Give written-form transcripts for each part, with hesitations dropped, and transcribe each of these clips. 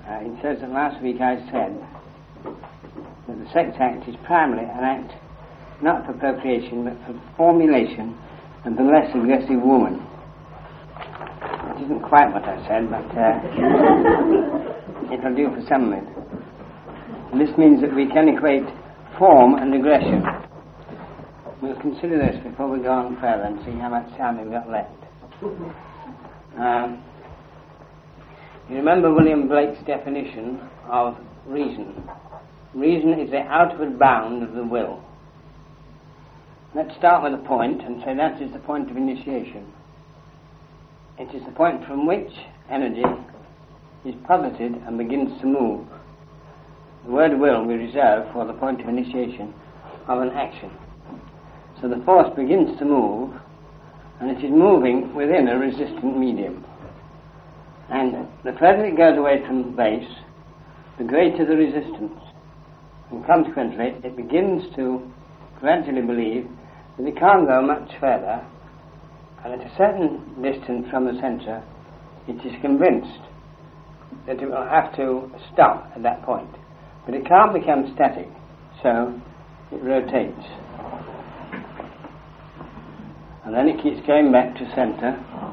It says that last week I said that the sex act is primarily an act not for procreation but for formulation of the less aggressive woman. It isn't quite what I said, but it'll do for some of it. And this means that we can equate form and aggression. We'll consider this before we go on further and see how much time we've got left. You remember William Blake's definition of reason. Reason is the outward bound of the will. Let's start with a point and say that is the point of initiation. It is the point from which energy is posited and begins to move. The word will we reserve for the point of initiation of an action. So the force begins to move, and it is moving within a resistant medium. And the further it goes away from the base, the greater the resistance. And consequently, it begins to gradually believe that it can't go much further, and at a certain distance from the centre, it is convinced that it will have to stop at that point. But it can't become static, so it rotates. And then it keeps going back to centre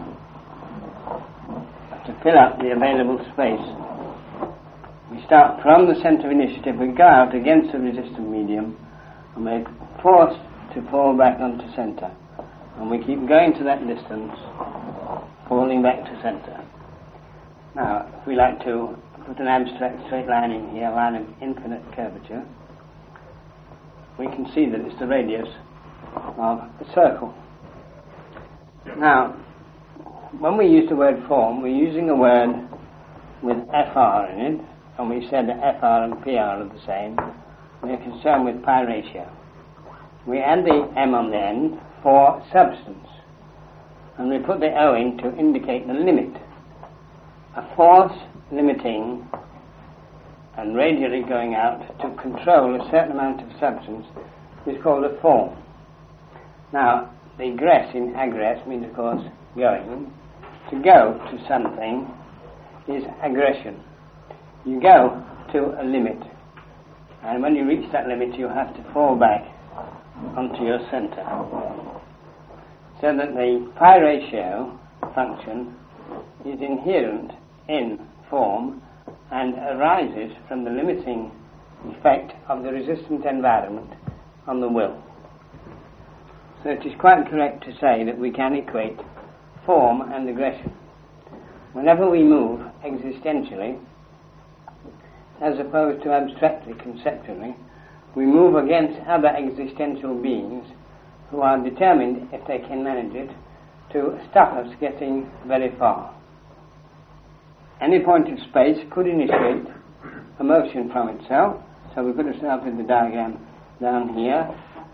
to fill up the available space. We start from the centre of initiative, we go out against the resistant medium, and we're forced to fall back onto centre. And we keep going to that distance, falling back to centre. Now, if we like to put an abstract straight line in here, a line of infinite curvature, we can see that it's the radius of a circle. Now, when we use the word form, we're using a word with FR in it, and we said that FR and PR are the same. We're concerned with pi ratio. We add the M on the end for substance, and we put the O in to indicate the limit. A force limiting and radially going out to control a certain amount of substance is called a form. Now, the gress in aggress means, of course, going. To go to something is aggression. You go to a limit, and when you reach that limit, you have to fall back onto your centre. So that the pi ratio function is inherent in form and arises from the limiting effect of the resistant environment on the will. So it is quite correct to say that we can equate form and aggression. Whenever we move existentially, as opposed to abstractly, conceptually, we move against other existential beings who are determined, if they can manage it, to stop us getting very far. Any point of space could initiate a motion from itself, so we put ourselves in the diagram down here,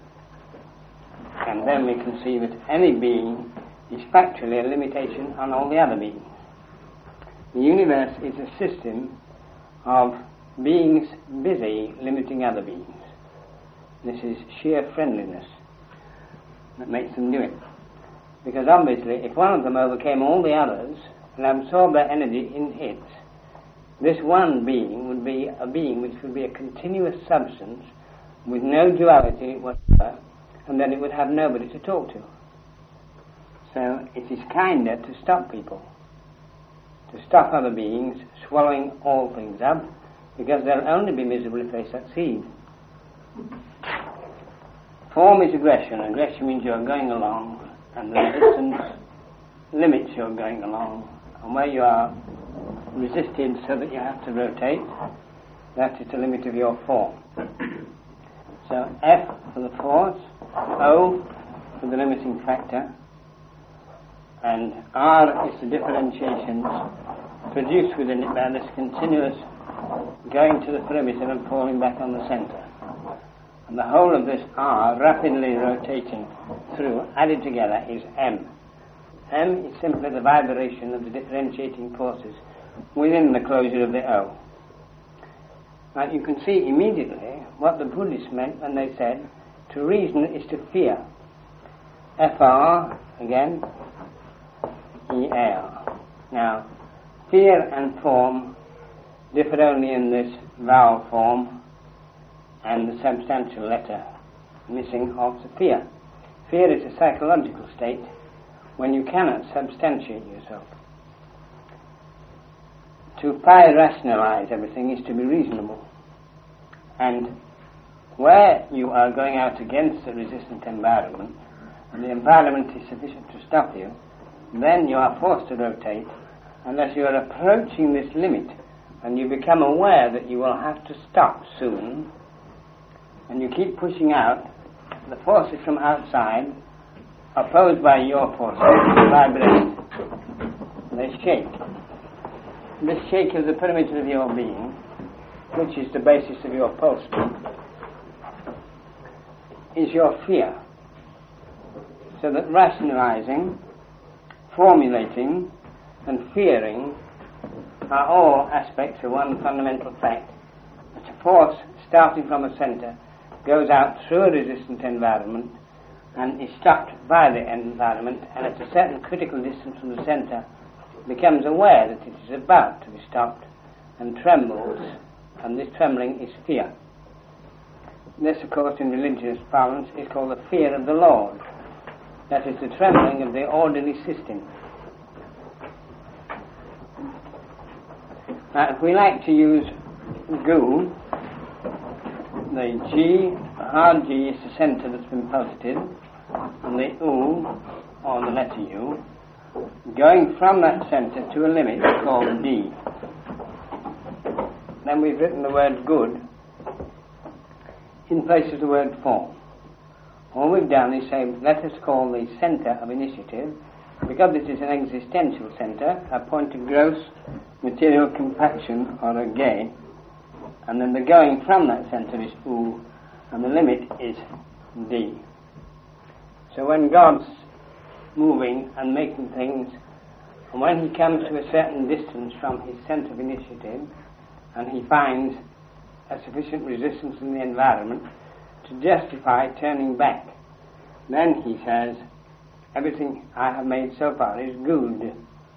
and then we can see that any being is factually a limitation on all the other beings. The universe is a system of beings busy limiting other beings. This is sheer friendliness that makes them do it. Because obviously, if one of them overcame all the others and absorbed their energy in it, this one being would be a being which would be a continuous substance with no duality whatsoever, and then it would have nobody to talk to. So it is kinder to stop people, to stop other beings swallowing all things up, because they'll only be miserable if they succeed. Form is aggression. Aggression means you're going along, and the resistance limits your going along. And where you are resisted so that you have to rotate, that is the limit of your form. So F for the force, O for the limiting factor, and R is the differentiations produced within it by this continuous going to the perimeter and falling back on the centre. And the whole of this R rapidly rotating through, added together, is M. M is simply the vibration of the differentiating forces within the closure of the O. Now you can see immediately what the Buddhists meant when they said to reason is to fear. FR, again, ER. Now, fear and form differ only in this vowel form and the substantial letter missing of the fear. Fear is a psychological state when you cannot substantiate yourself. To rationalize everything is to be reasonable. And where you are going out against the resistant environment, and the environment is sufficient to stop you, then you are forced to rotate unless you are approaching this limit and you become aware that you will have to stop soon, and you keep pushing out. The forces from outside, opposed by your forces, vibrate. They shake. This shake of the perimeter of your being, which is the basis of your pulse beat, is your fear. So that rationalizing, formulating, and fearing are all aspects of one fundamental fact, that a force starting from a center goes out through a resistant environment and is stopped by the environment, and at a certain critical distance from the center becomes aware that it is about to be stopped and trembles, and this trembling is fear. This, of course, in religious parlance is called the fear of the Lord. That is the trembling of the orderly system. Now, if we like to use gu, the G, the hard G is the centre that's been posited, and the U, or the letter U, going from that centre to a limit called D. Then we've written the word good in place of the word form. All we've done is say, let us call the centre of initiative, because it is an existential centre, a point of gross material compaction, or a gay, and then the going from that centre is U, and the limit is D. So when God's moving and making things, and when he comes to a certain distance from his centre of initiative, and he finds a sufficient resistance in the environment to justify turning back, then he says, everything I have made so far is good.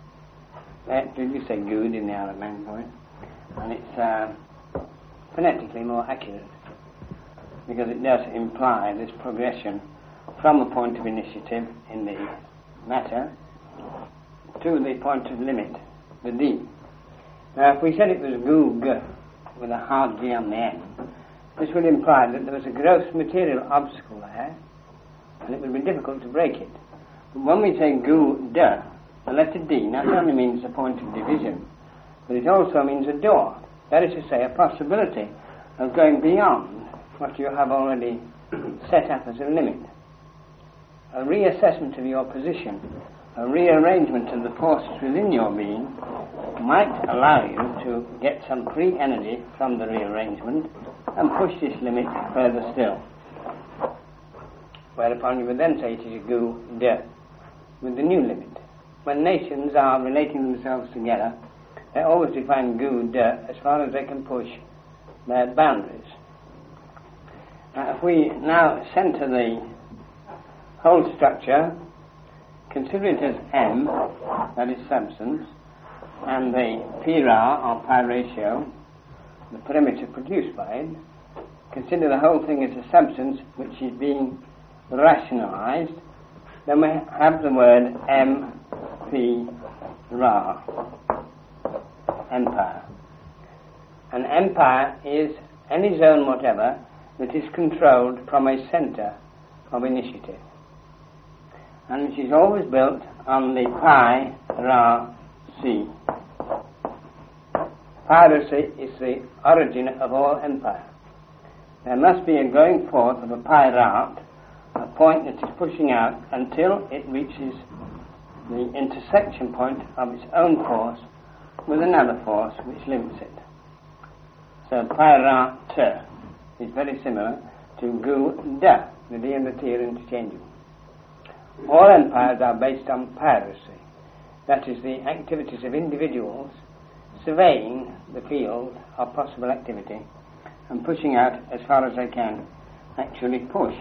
Did you say good in the Arabic point? And it's phonetically more accurate, because it does imply this progression from the point of initiative in the matter to the point of limit, the D. Now, if we said it was goog with a hard G on the end, this would imply that there was a gross material obstacle there, and it would be difficult to break it. But when we say good, the letter D not only means a point of division, but it also means a door. That is to say, a possibility of going beyond what you have already set up as a limit. A reassessment of your position, a rearrangement of the forces within your being might allow you to get some free energy from the rearrangement and push this limit further still. Whereupon you would then say it is a gu-de with the new limit. When nations are relating themselves together, they always define gu-de as far as they can push their boundaries. Now, if we now center the whole structure, consider it as M, that is substance, and the P-Ra, or pi ratio, the perimeter produced by it, consider the whole thing as a substance which is being rationalized, then we have the word M-P-Ra, empire. An empire is any zone whatever that is controlled from a center of initiative, and which is always built on the pi, ra, c. Piracy is the origin of all empire. There must be a going forth of a pirate, a point that is pushing out until it reaches the intersection point of its own force with another force which limits it. So pirate is very similar to gu-da. The D and the T are interchangeable. All empires are based on piracy. That is, the activities of individuals surveying the field of possible activity and pushing out as far as they can, actually push.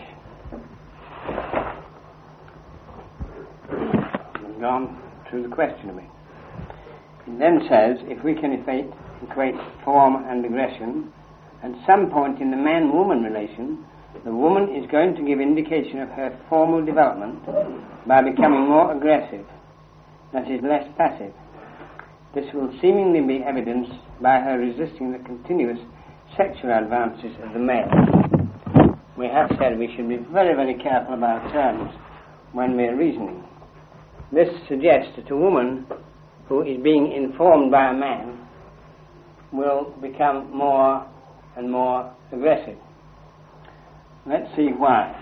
I've gone through the question of it. It then says, if we can effect equates form and aggression, at some point in the man-woman relation, the woman is going to give indication of her formal development by becoming more aggressive, that is, less passive. This will seemingly be evidenced by her resisting the continuous sexual advances of the male. We have said we should be very, very careful about terms when we are reasoning. This suggests that a woman who is being informed by a man will become more and more aggressive. Let's see why.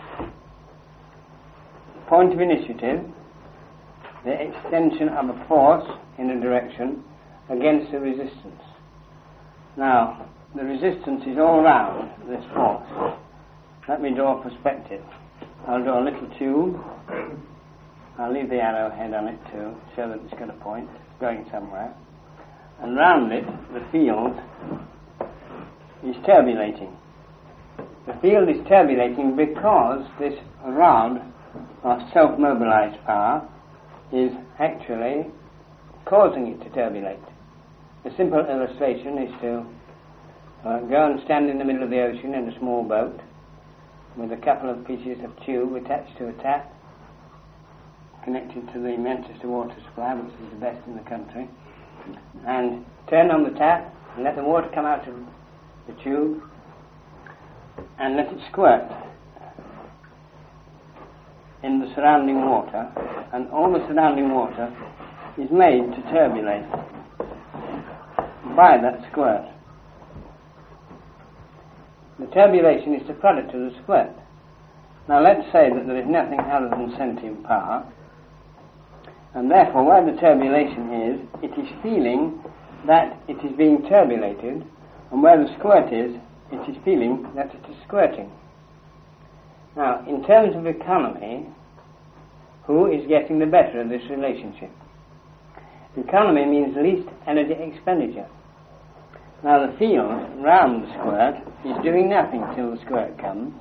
Point of initiative, the extension of a force in a direction against the resistance. Now, the resistance is all round this force. Let me draw perspective. I'll draw a little tube. I'll leave the arrowhead on it to show that it's got a point, going somewhere. And round it, the field is turbulating. The field is turbulating because this rod of self-mobilized power is actually causing it to turbulate. A simple illustration is to go and stand in the middle of the ocean in a small boat with a couple of pieces of tube attached to a tap connected to the Manchester water supply, which is the best in the country, and turn on the tap and let the water come out of the tube and let it squirt in the surrounding water, and all the surrounding water is made to turbulate by that squirt. The turbulation is the product of the squirt. Now let's say that there is nothing other than sentient power, and therefore where the turbulation is, it is feeling that it is being turbulated, and where the squirt is, it is feeling that it is squirting. Now, in terms of economy, who is getting the better of this relationship? Economy means least energy expenditure. Now, the field round the squirt is doing nothing till the squirt comes,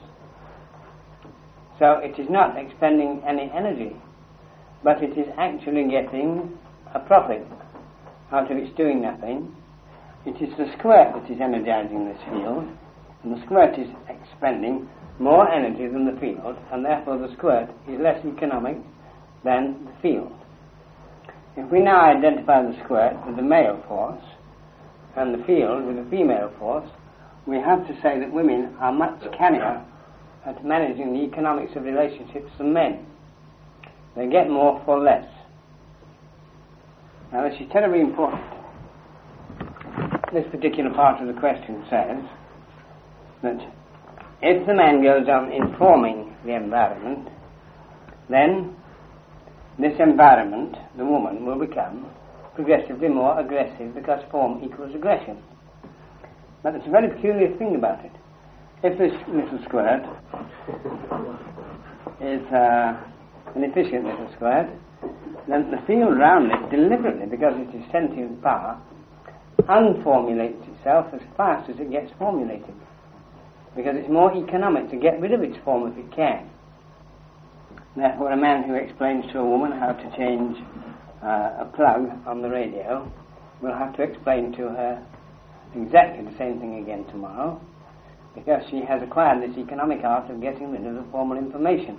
so it is not expending any energy, but it is actually getting a profit out of its doing nothing. It is the squirt that is energizing this field, and the squirt is expending more energy than the field, and therefore the squirt is less economic than the field. If we now identify the squirt with the male force and the field with the female force, we have to say that women are much cannier at managing the economics of relationships than men. They get more for less. Now this is terribly important. This particular part of the question says that if the man goes on informing the environment, then this environment, the woman, will become progressively more aggressive because form equals aggression. But there's a very peculiar thing about it. If this little squirt is an efficient little squirt, then the field round it deliberately, because it is sentient power, unformulates itself as fast as it gets formulated, because it's more economic to get rid of its form if it can. Therefore, a man who explains to a woman how to change a plug on the radio will have to explain to her exactly the same thing again tomorrow, because she has acquired this economic art of getting rid of the formal information.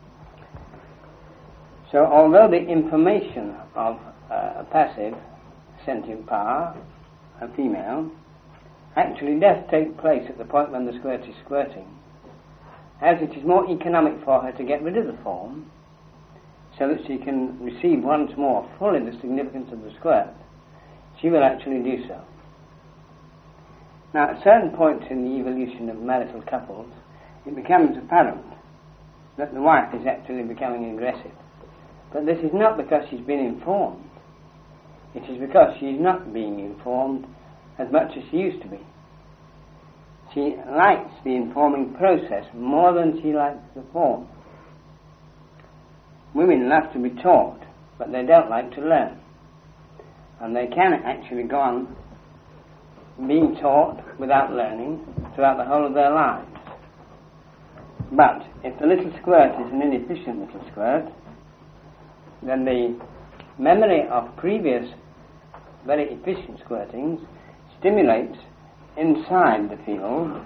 So although the information of a passive sentient power, a female, actually does take place at the point when the squirt is squirting, as it is more economic for her to get rid of the form so that she can receive once more fully the significance of the squirt, she will actually do so. Now, at certain points in the evolution of marital couples, it becomes apparent that the wife is actually becoming aggressive. But this is not because she's been informed. It is because she's not being informed as much as she used to be. She likes the informing process more than she likes the form. Women love to be taught, but they don't like to learn. And they can actually go on being taught without learning throughout the whole of their lives. But if the little squirt is an inefficient little squirt, then the memory of previous very efficient squirtings stimulates inside the field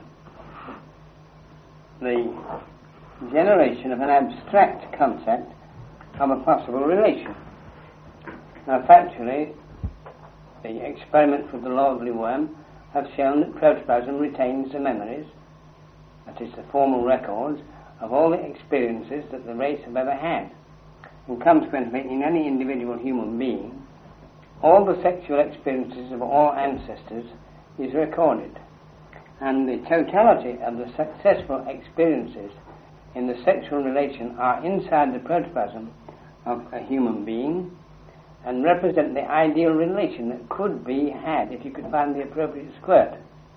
the generation of an abstract concept of a possible relation. Now, factually, the experiments with the lovely worm have shown that protoplasm retains the memories, that is, the formal records of all the experiences that the race have ever had. And consequently, in any individual human being, all the sexual experiences of all ancestors is recorded. And the totality of the successful experiences in the sexual relation are inside the protoplasm of a human being and represent the ideal relation that could be had if you could find the appropriate squirt.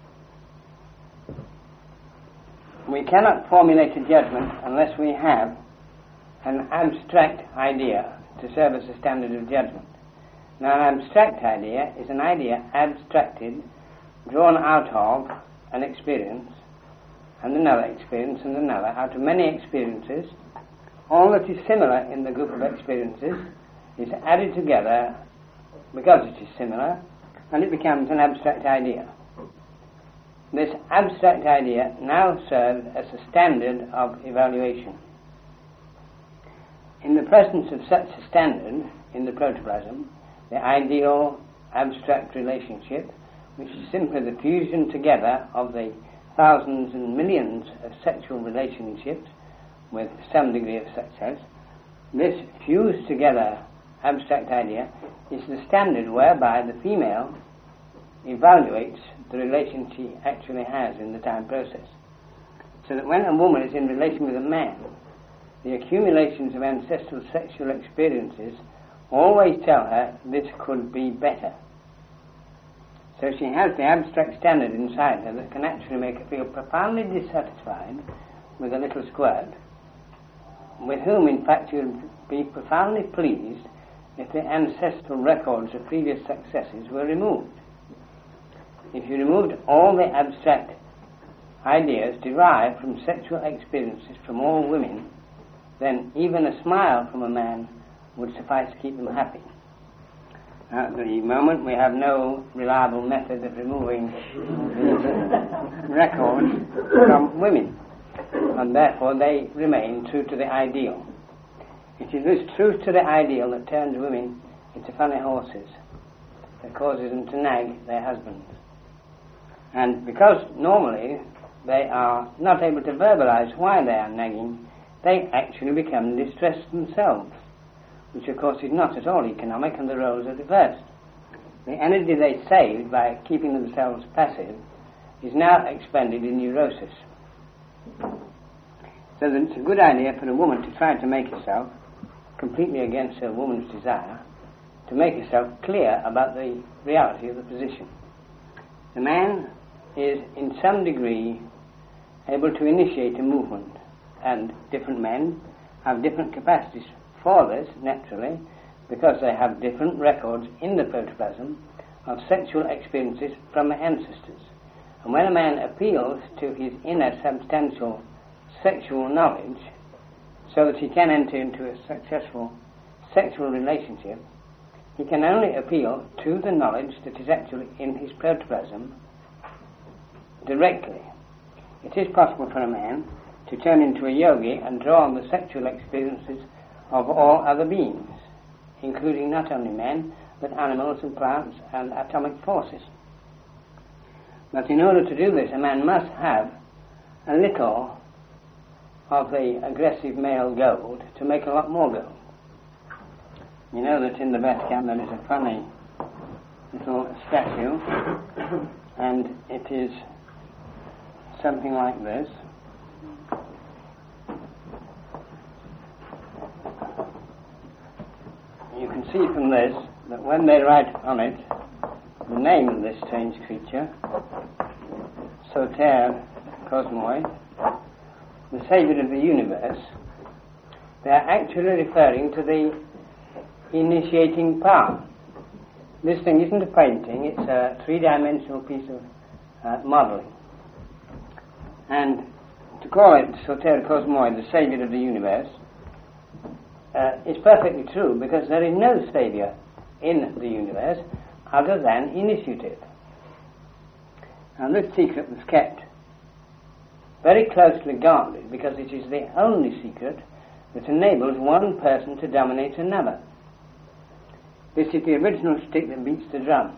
We cannot formulate a judgment unless we have an abstract idea to serve as a standard of judgment. Now, an abstract idea is an idea abstracted, drawn out of an experience, and another experience, and another, out of many experiences. All that is similar in the group of experiences is added together because it is similar, and it becomes an abstract idea. This abstract idea now serves as a standard of evaluation. In the presence of such a standard in the protoplasm, the ideal abstract relationship, which is simply the fusion together of the thousands and millions of sexual relationships with some degree of success, this fused together abstract idea is the standard whereby the female evaluates the relation she actually has in the time process. So that when a woman is in relation with a man, the accumulations of ancestral sexual experiences always tell her this could be better. So she has the abstract standard inside her that can actually make her feel profoundly dissatisfied with a little squirt, with whom in fact she would be profoundly pleased if the ancestral records of previous successes were removed. If you removed all the abstract ideas derived from sexual experiences from all women, then even a smile from a man would suffice to keep them happy. At the moment we have no reliable method of removing these records from women, and therefore they remain true to the ideal. It is this truth to the ideal that turns women into funny horses, that causes them to nag their husbands. And because normally they are not able to verbalize why they are nagging, they actually become distressed themselves, which of course is not at all economic, and the roles are reversed. The energy they saved by keeping themselves passive is now expended in neurosis. So that it's a good idea for a woman to try to make herself, completely against her woman's desire, to make herself clear about the reality of the position. The man is in some degree able to initiate a movement, and different men have different capacities for this, naturally, because they have different records in the protoplasm of sexual experiences from their ancestors. And when a man appeals to his inner substantial sexual knowledge so that he can enter into a successful sexual relationship, he can only appeal to the knowledge that is actually in his protoplasm directly. It is possible for a man to turn into a yogi and draw on the sexual experiences of all other beings, including not only men, but animals and plants and atomic forces. But in order to do this, a man must have a little of the aggressive male gold to make a lot more gold. You know that in the Vatican there is a funny little statue, and it is something like this. You can see from this that when they write on it the name of this strange creature, Soter Cosmoi, the saviour of the universe, they are actually referring to the initiating power. This thing isn't a painting, it's a three-dimensional piece of modelling. And to call it Soter Cosmoi, the saviour of the universe, is perfectly true, because there is no saviour in the universe other than initiative. And this secret was kept very closely guarded because it is the only secret that enables one person to dominate another. This is the original stick that beats the drum.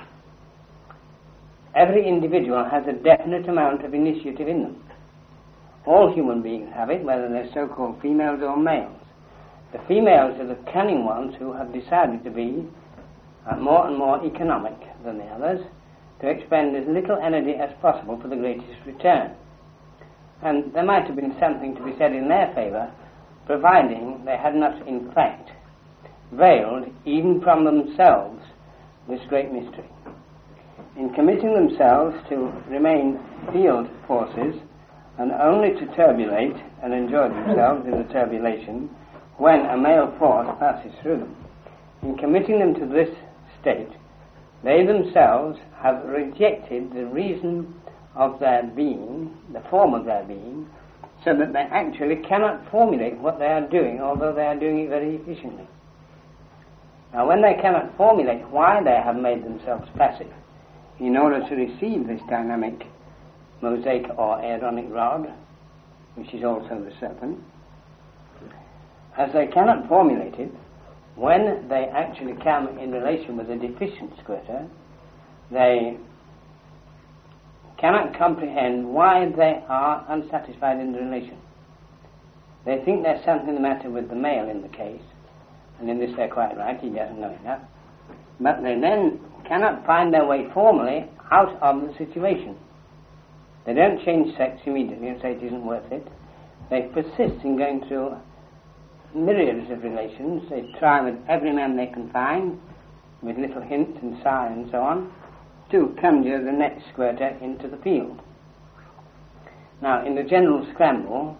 Every individual has a definite amount of initiative in them. All human beings have it, whether they're so-called females or males. The females are the cunning ones who have decided to be more and more economic than the others, to expend as little energy as possible for the greatest return. And there might have been something to be said in their favour, providing they had not in fact veiled, even from themselves, this great mystery. In committing themselves to remain field forces, and only to turbulate and enjoy themselves in the turbulation when a male force passes through them, in committing them to this state, they themselves have rejected the reason of their being, the form of their being, so that they actually cannot formulate what they are doing, although they are doing it very efficiently. Now, when they cannot formulate why they have made themselves passive in order to receive this dynamic mosaic or aaronic rod, which is also the serpent, as they cannot formulate it, when they actually come in relation with a deficient squirter, they cannot comprehend why they are unsatisfied in the relation. They think there's something the matter with the male in the case, and in this they're quite right, he doesn't know enough, but they then cannot find their way formally out of the situation. They don't change sex immediately and say it isn't worth it. They persist in going through myriads of relations. They try with every man they can find, with little hints and sigh and so on, to conjure the next squirter into the field. Now, in the general scramble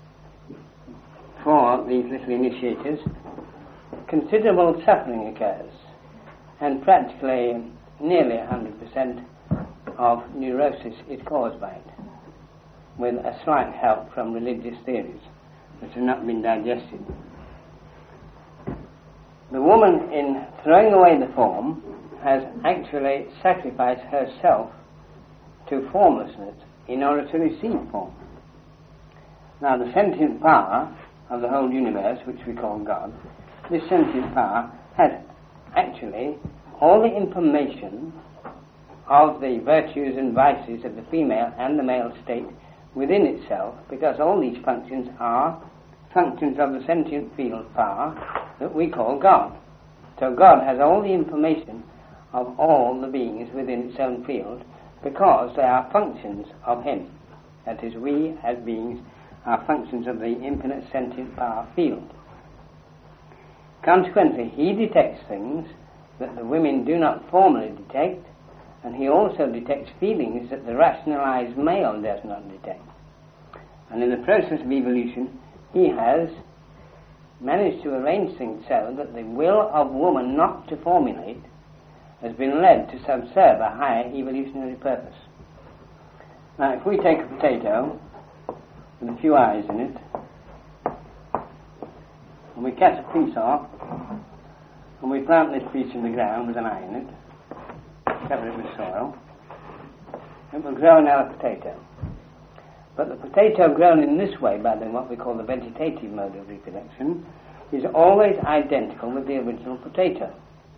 for these little initiators, considerable suffering occurs, and practically nearly 100% of neurosis is caused by it, with a slight help from religious theories which have not been digested. The woman, in throwing away the form, has actually sacrificed herself to formlessness in order to receive form. Now, the sentient power of the whole universe, which we call God, this sentient power has actually all the information of the virtues and vices of the female and the male state within itself, because all these functions are functions of the sentient field power that we call God. So God has all the information of all the beings within its own field, because they are functions of Him. That is, we as beings are functions of the infinite sentient power field. Consequently, He detects things that the women do not formally detect, and He also detects feelings that the rationalized male does not detect. And in the process of evolution, He has managed to arrange things so that the will of woman not to formulate has been led to subserve a higher evolutionary purpose. Now, if we take a potato with a few eyes in it, and we cut a piece off, and we plant this piece in the ground with an eye in it, cover it with soil, it will grow another potato. But the potato grown in this way, by what we call the vegetative mode of reproduction, is always identical with the original potato.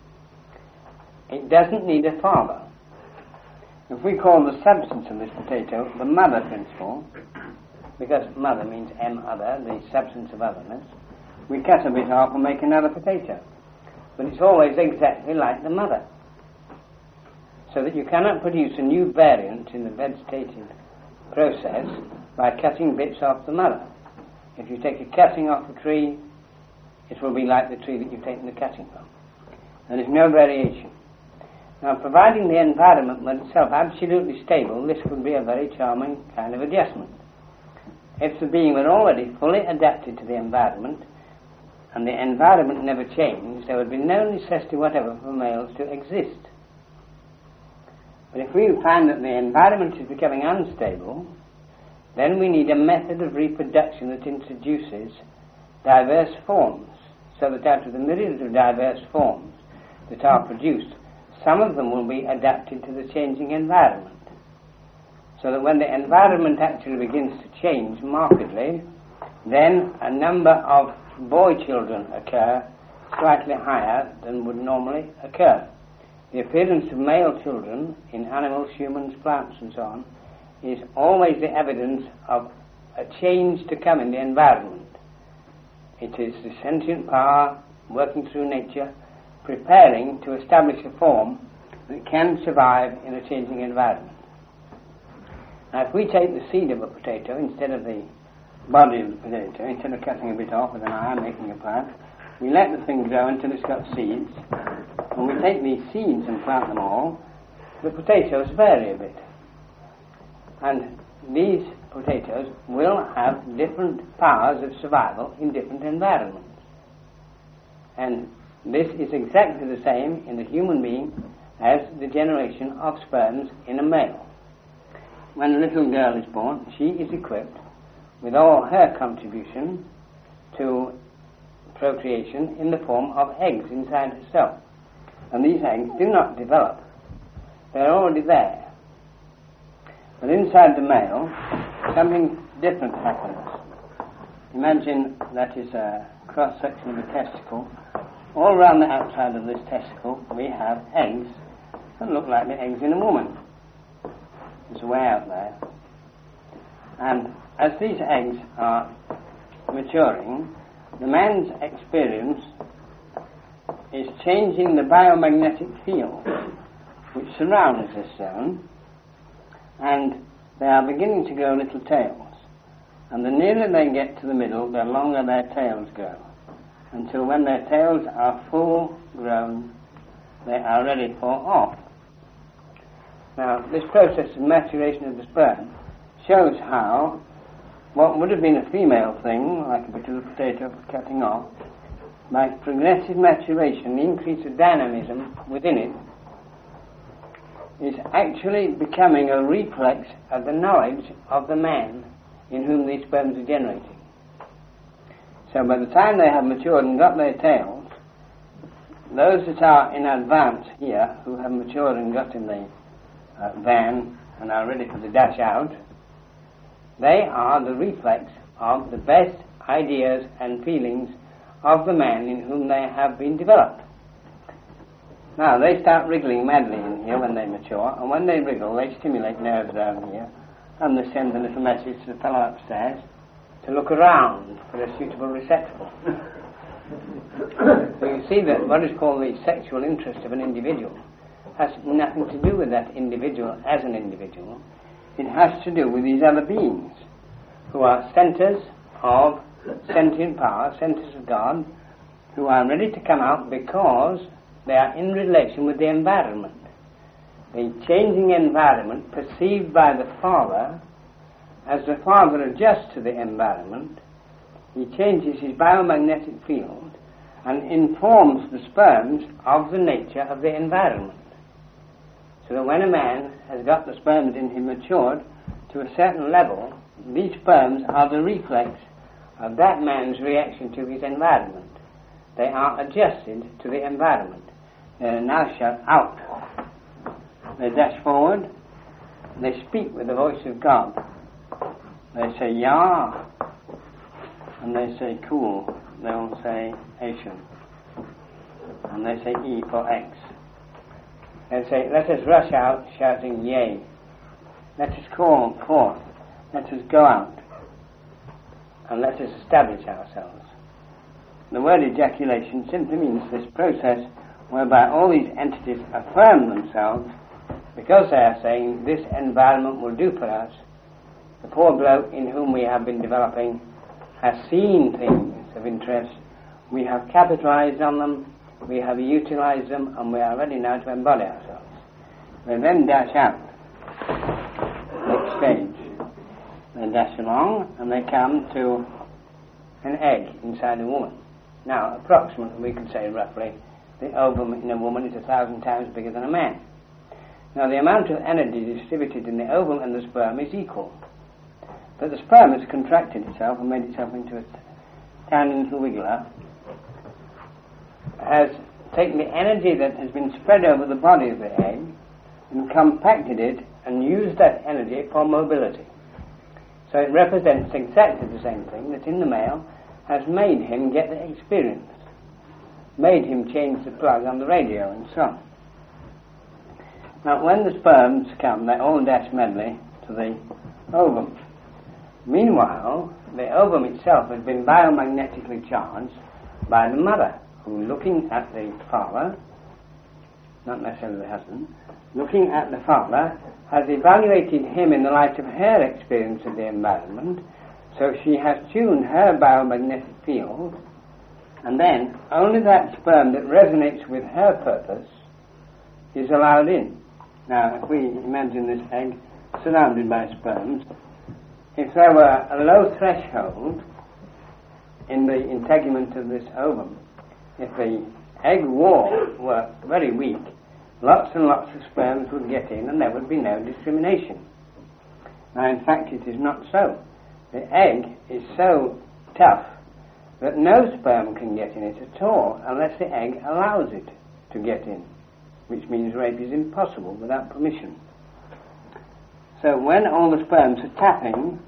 It doesn't need a father. If we call the substance of this potato the mother principle, because mother means other, the substance of otherness, we cut a bit off and make another potato. But it's always exactly like the mother. So that you cannot produce a new variant in the vegetative process by cutting bits off the mother. If you take a cutting off a tree, it will be like the tree that you've taken the cutting from. There is no variation. Now, providing the environment was itself absolutely stable, this would be a very charming kind of adjustment. If the being were already fully adapted to the environment, and the environment never changed, there would be no necessity whatever for males to exist. But if we find that the environment is becoming unstable, then we need a method of reproduction that introduces diverse forms, so that out of the myriads of diverse forms that are produced, some of them will be adapted to the changing environment. so that when the environment actually begins to change markedly, then a number of boy children occur slightly higher than would normally occur. The appearance of male children in animals, humans, plants and so on is always the evidence of a change to come in the environment. It is the sentient power working through nature, preparing to establish a form that can survive in a changing environment. Now if we take the seed of a potato instead of the body of the potato, instead of cutting a bit off with an iron, making a plant, we let the thing grow until it's got seeds. When we take these seeds and plant them all, the potatoes vary a bit. And these potatoes will have different powers of survival in different environments. And this is exactly the same in the human being as the generation of sperms in a male. When a little girl is born, she is equipped with all her contribution to procreation in the form of eggs inside herself. And these eggs do not develop. They're already there. But inside the male, something different happens. Imagine that is a cross-section of a testicle. All around the outside of this testicle we have eggs that look like the eggs in a woman. There's a way out there. And as these eggs are maturing, the man's experience is changing the biomagnetic field which surrounds this zone, and they are beginning to grow little tails. And the nearer they get to the middle, the longer their tails grow, until when their tails are full grown, they are ready for off. Now, this process of maturation of the sperm shows how what would have been a female thing, like a bit of a potato cutting off, by progressive maturation, the increase of dynamism within it, is actually becoming a reflex of the knowledge of the man in whom these sperms are generating. So by the time they have matured and got their tails, those that are in advance here, who have matured and got in the van and are ready for the dash out, they are the reflex of the best ideas and feelings of the man in whom they have been developed. Now, they start wriggling madly in here when they mature, and when they wriggle, they stimulate nerves down here, and they send a little message to the fellow upstairs to look around for a suitable receptacle. So you see that what is called the sexual interest of an individual has nothing to do with that individual as an individual. It has to do with these other beings, who are centers of sentient power, centers of God, who are ready to come out because they are in relation with the environment. The changing environment perceived by the father, as the father adjusts to the environment, he changes his biomagnetic field and informs the sperms of the nature of the environment. So that when a man has got the sperms in him matured to a certain level, these sperms are the reflex of that man's reaction to his environment. They are adjusted to the environment. They are now shut out. They dash forward. They speak with the voice of God. They say Yah, and they say cool. They will say Asian, and they say E for X. They say, let us rush out shouting yea. Let us call forth. Let us go out. And let us establish ourselves. The word ejaculation simply means this process whereby all these entities affirm themselves because they are saying this environment will do for us. The poor bloke in whom we have been developing has seen things of interest. We have capitalized on them, we have utilized them, and we are ready now to embody ourselves. They then dash out. Next stage. They dash along and they come to an egg inside a woman. Now, approximately, we could say roughly, the ovum in a woman is 1,000 times bigger than a man. Now, the amount of energy distributed in the ovum and the sperm is equal. But the sperm has contracted itself and made itself into a tiny little wiggler, has taken the energy that has been spread over the body of the egg and compacted it and use that energy for mobility. So it represents exactly the same thing that in the male has made him get the experience, made him change the plug on the radio and so on. Now when the sperms come, they all dash madly to the ovum. Meanwhile, the ovum itself has been biomagnetically charged by the mother, who, looking at the father, not necessarily the husband, looking at the father, has evaluated him in the light of her experience of the environment, so she has tuned her biomagnetic field, and then only that sperm that resonates with her purpose is allowed in. Now, if we imagine this egg surrounded by sperms, if there were a low threshold in the integument of this ovum, if the egg wall were very weak, lots and lots of sperms would get in and there would be no discrimination. Now, in fact, it is not so. The egg is so tough that no sperm can get in it at all unless the egg allows it to get in, which means rape is impossible without permission. So when all the sperms are tapping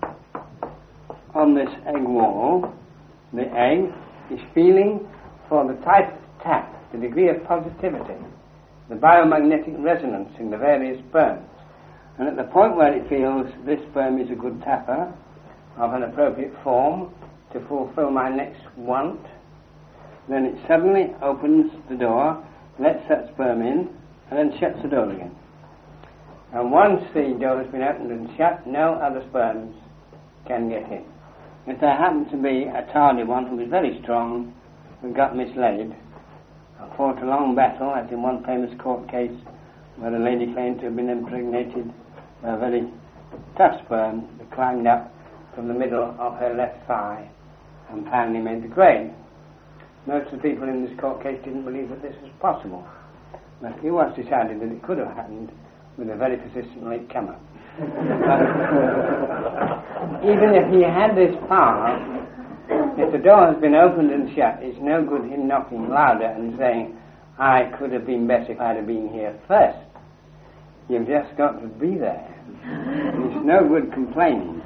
on this egg wall, the egg is feeling for the type of tap, the degree of positivity, the biomagnetic resonance in the various sperms. And at the point where it feels this sperm is a good tapper, of an appropriate form to fulfill my next want, then it suddenly opens the door, lets that sperm in, and then shuts the door again. And once the door has been opened and shut, no other sperms can get in. If there happened to be a tardy one who was very strong, who got mislaid, and fought a long battle, as in one famous court case where a lady claimed to have been impregnated by a very tough sperm that climbed up from the middle of her left thigh and finally made the grade. Most of the people in this court case didn't believe that this was possible, but it was decided that it could have happened with a very persistent late comer. Even if he had this power, if the door has been opened and shut, it's no good him knocking louder and saying, I could have been better if I'd have been here first. You've just got to be there. It's no good complaining.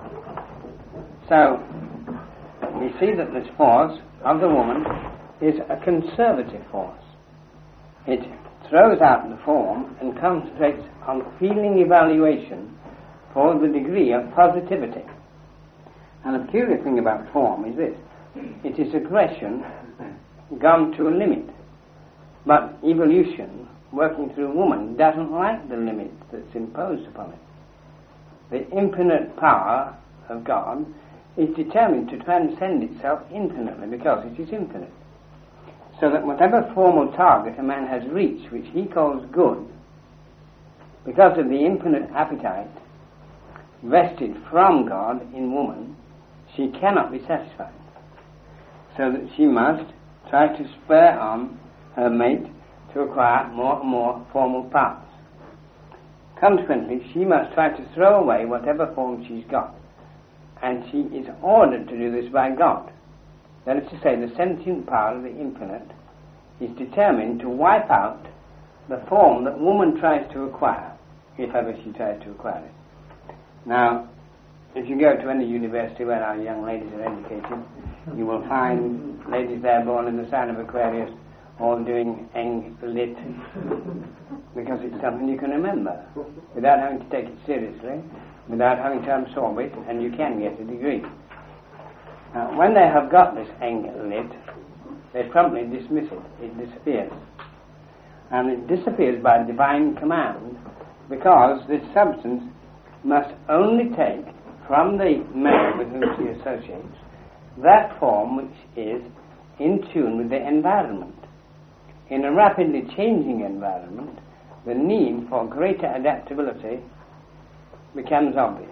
So, we see that this force of the woman is a conservative force. It throws out the form and concentrates on feeling evaluation for the degree of positivity. And the peculiar thing about form is this: it is aggression gone to a limit. But evolution, working through woman, doesn't like the limit that's imposed upon it. The infinite power of God is determined to transcend itself infinitely because it is infinite. So that whatever formal target a man has reached, which he calls good, because of the infinite appetite vested from God in woman, she cannot be satisfied. So that she must try to spur on her mate to acquire more and more formal powers. Consequently, she must try to throw away whatever form she's got. And she is ordered to do this by God. That is to say, the sentient power of the infinite is determined to wipe out the form that woman tries to acquire, if ever she tries to acquire it. Now, if you go to any university where our young ladies are educated, you will find ladies there born in the sign of Aquarius all doing Eng Lit, because it's something you can remember without having to take it seriously, without having to absorb it, and you can get a degree. Now, when they have got this Eng Lit, they promptly dismiss it. It disappears. And it disappears by divine command, because this substance must only take from the male with whom she associates that form which is in tune with the environment. In a rapidly changing environment, the need for greater adaptability becomes obvious.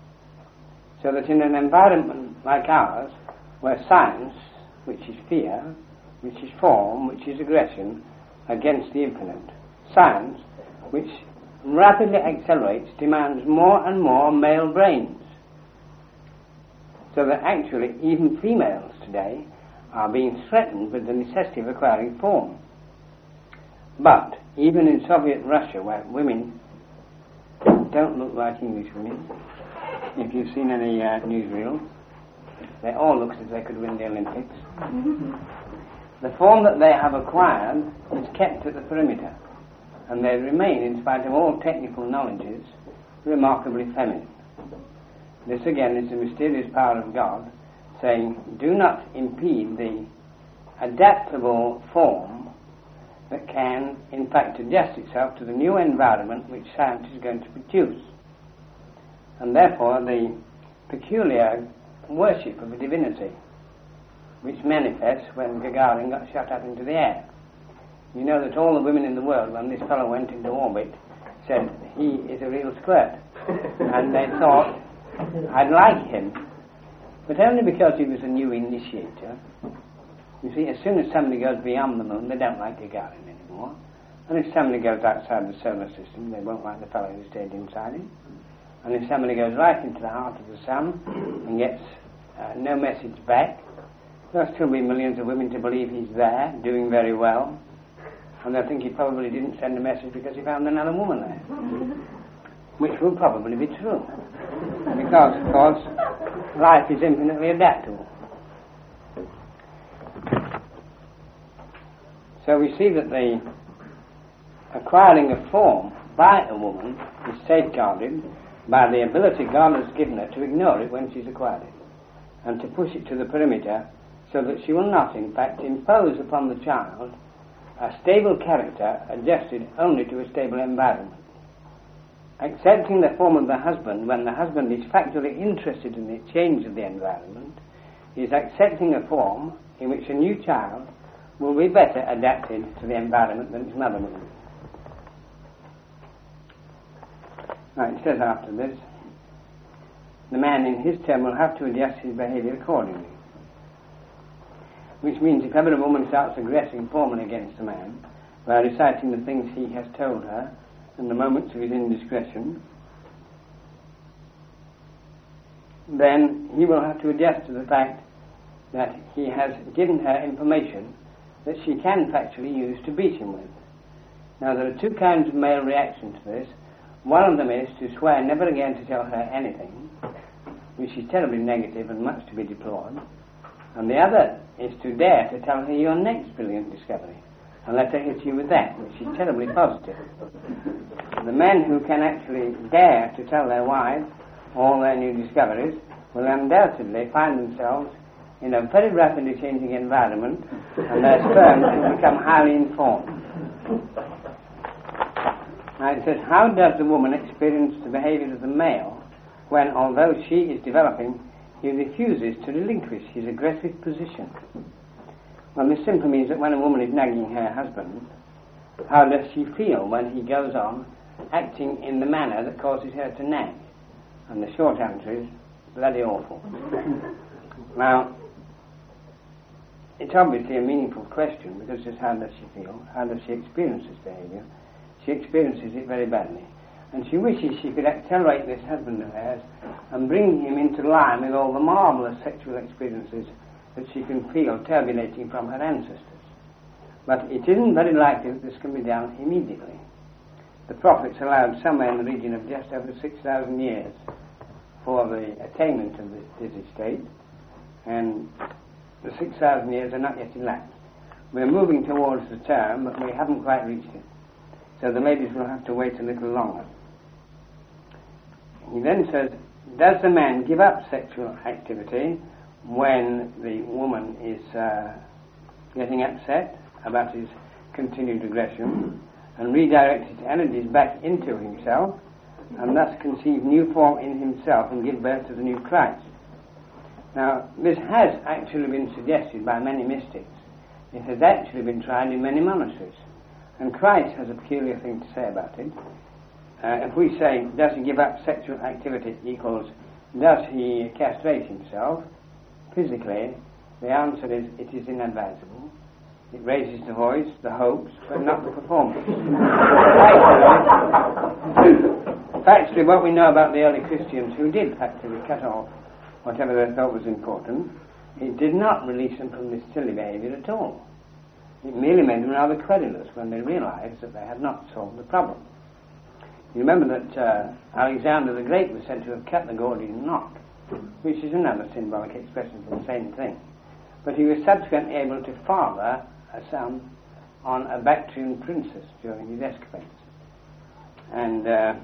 So that in an environment like ours, where science, which is fear, which is form, which is aggression against the infinite, science, which rapidly accelerates, demands more and more male brains. So that actually even females today are being threatened with the necessity of acquiring form. But even in Soviet Russia, where women don't don't look like English women. If you've seen any newsreels, they all look as if they could win the Olympics. The form that they have acquired is kept at the perimeter, and they remain, in spite of all technical knowledges, remarkably feminine. This again is the mysterious power of God, saying, do not impede the adaptable form that can, in fact, adjust itself to the new environment which science is going to produce. And therefore the peculiar worship of a divinity which manifests when Gagarin got shot up into the air. You know that all the women in the world, when this fellow went into orbit, said, he is a real squirt. And they thought, I'd like him, but only because he was a new initiator. You see, as soon as somebody goes beyond the moon, they don't like Gagarin anymore. And if somebody goes outside the solar system, they won't like the fellow who stayed inside it. And if somebody goes right into the heart of the sun and gets no message back, there'll still be millions of women to believe he's there, doing very well. And they'll think he probably didn't send a message because he found another woman there. Which will probably be true. Because, of course, life is infinitely adaptable. So we see that the acquiring a form by a woman is safeguarded by the ability God has given her to ignore it when she's acquired it, and to push it to the perimeter so that she will not, in fact, impose upon the child a stable character adjusted only to a stable environment. Accepting the form of the husband when the husband is factually interested in the change of the environment is accepting a form in which a new child will be better adapted to the environment than its mother will be. Now it says after this, the man in his turn will have to adjust his behaviour accordingly. Which means if ever a woman starts aggressing formally against a man by reciting the things he has told her and the moments of his indiscretion, then he will have to adjust to the fact that he has given her information that she can factually use to beat him with. Now there are two kinds of male reaction to this. One of them is to swear never again to tell her anything, which is terribly negative and much to be deplored. And the other is to dare to tell her your next brilliant discovery and let her hit you with that, which is terribly positive. The men who can actually dare to tell their wives all their new discoveries will undoubtedly find themselves in a very rapidly changing environment, and their sperm will become highly informed. Now it says, how does the woman experience the behaviour of the male when, although she is developing, he refuses to relinquish his aggressive position? Well, this simply means that when a woman is nagging her husband, how does she feel when he goes on acting in the manner that causes her to nag? And the short answer is, bloody awful. Now, it's obviously a meaningful question, because just how does she feel? How does she experience this behaviour? She experiences it very badly. And she wishes she could accelerate this husband of hers and bring him into line with all the marvellous sexual experiences that she can feel turbulating from her ancestors. But it isn't very likely that this can be done immediately. The prophets allowed somewhere in the region of just over 6,000 years for the attainment of this dizzy state, and the 6,000 years are not yet elapsed. We're moving towards the term, but we haven't quite reached it. So the ladies will have to wait a little longer. He then says, does the man give up sexual activity when the woman is getting upset about his continued aggression and redirect his energies back into himself and thus conceive new form in himself and give birth to the new Christ? Now, this has actually been suggested by many mystics. It has actually been tried in many monasteries. And Christ has a peculiar thing to say about it. If we say, does he give up sexual activity equals, does he castrate himself physically, the answer is, it is inadvisable. It raises the voice, the hopes, but not the performance. Factually, what we know about the early Christians who did factually cut off whatever they thought was important, it did not release them from this silly behaviour at all. It merely made them rather credulous when they realized that they had not solved the problem. You remember that Alexander the Great was said to have cut the Gordian knot, which is another symbolic expression for the same thing. But he was subsequently able to father a son on a Bactrian princess during his escapades. And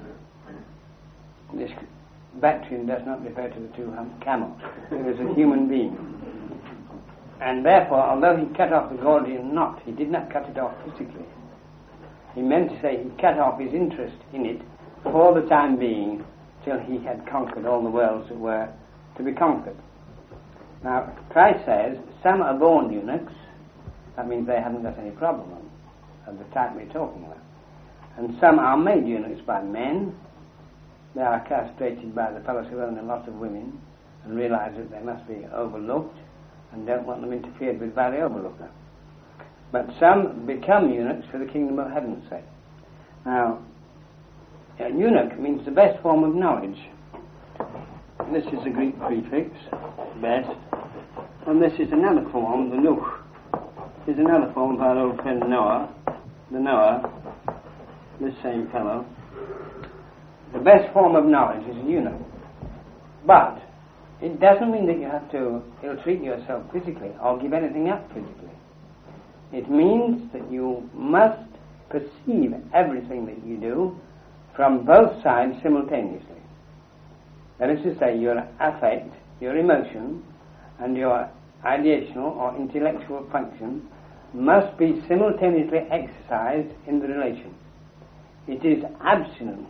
this Bactrian does not refer to the two-humped camel. It was a human being. And therefore, although he cut off the Gordian knot, he did not cut it off physically. He meant to say he cut off his interest in it for the time being till he had conquered all the worlds that were to be conquered. Now, Christ says, some are born eunuchs. That means they haven't got any problem of the type we're talking about. And some are made eunuchs by men. They are castrated by the fellows who own a lot of women and realize that they must be overlooked and don't want them interfered with by the overlooker. But some become eunuchs for the kingdom of heaven's sake. Now, a eunuch means the best form of knowledge. This is the Greek prefix, best. And this is another form, the nuch. This is another form of our old friend Noah. The Noah, this same fellow. The best form of knowledge is a eunuch. But it doesn't mean that you have to ill-treat yourself physically or give anything up physically. It means that you must perceive everything that you do from both sides simultaneously. That is to say, your affect, your emotion, and your ideational or intellectual function must be simultaneously exercised in the relation. It is abstinence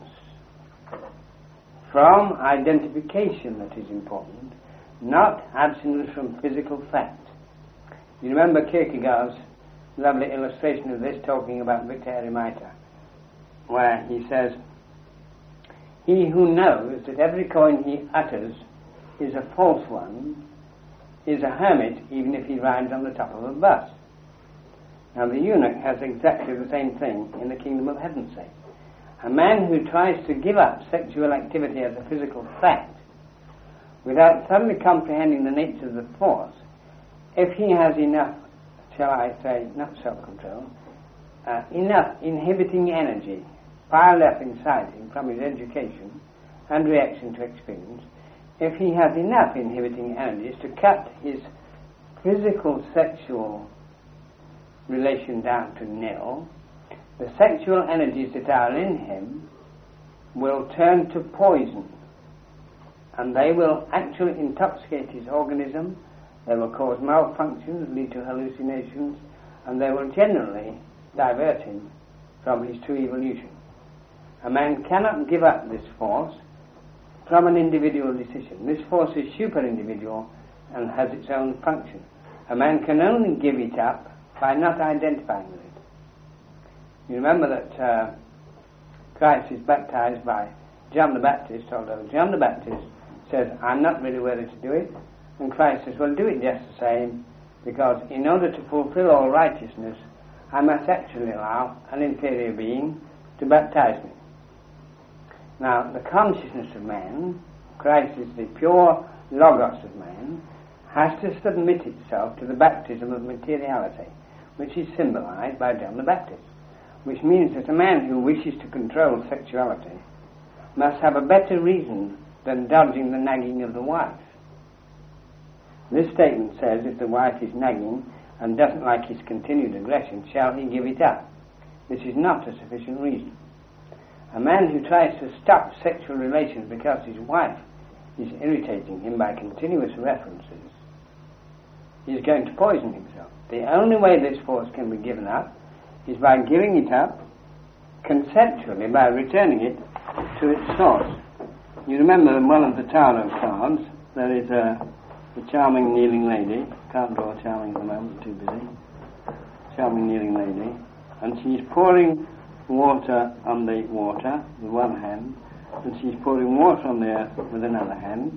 from identification that is important, not abstinence from physical fact. You remember Kierkegaard's lovely illustration of this, talking about Victor Eremita, where he says, he who knows that every coin he utters is a false one is a hermit, even if he rides on the top of a bus. Now the eunuch has exactly the same thing in the kingdom of heaven's sake. A man who tries to give up sexual activity as a physical fact without thoroughly comprehending the nature of the force, if he has enough, shall I say, not self-control, enough inhibiting energy piled up inside him from his education and reaction to experience, if he has enough inhibiting energies to cut his physical sexual relation down to nil, the sexual energies that are in him will turn to poison, and they will actually intoxicate his organism, they will cause malfunctions, lead to hallucinations, and they will generally divert him from his true evolution. A man cannot give up this force from an individual decision. This force is super-individual and has its own function. A man can only give it up by not identifying with it. You remember that Christ is baptized by John the Baptist, although John the Baptist says, I'm not really worthy to do it. And Christ says, well, do it just the same, because in order to fulfill all righteousness, I must actually allow an inferior being to baptize me. Now, the consciousness of man, Christ is the pure logos of man, has to submit itself to the baptism of materiality, which is symbolized by John the Baptist, which means that a man who wishes to control sexuality must have a better reason than dodging the nagging of the wife. This statement says, if the wife is nagging and doesn't like his continued aggression, shall he give it up? This is not a sufficient reason. A man who tries to stop sexual relations because his wife is irritating him by continuous references is going to poison himself. The only way this force can be given up is by giving it up conceptually, by returning it to its source. You remember in one of the tarot cards there is a charming kneeling lady. Can't draw charming at the moment, too busy. Charming kneeling lady, and she's pouring water on the water with one hand, and she's pouring water on the earth with another hand,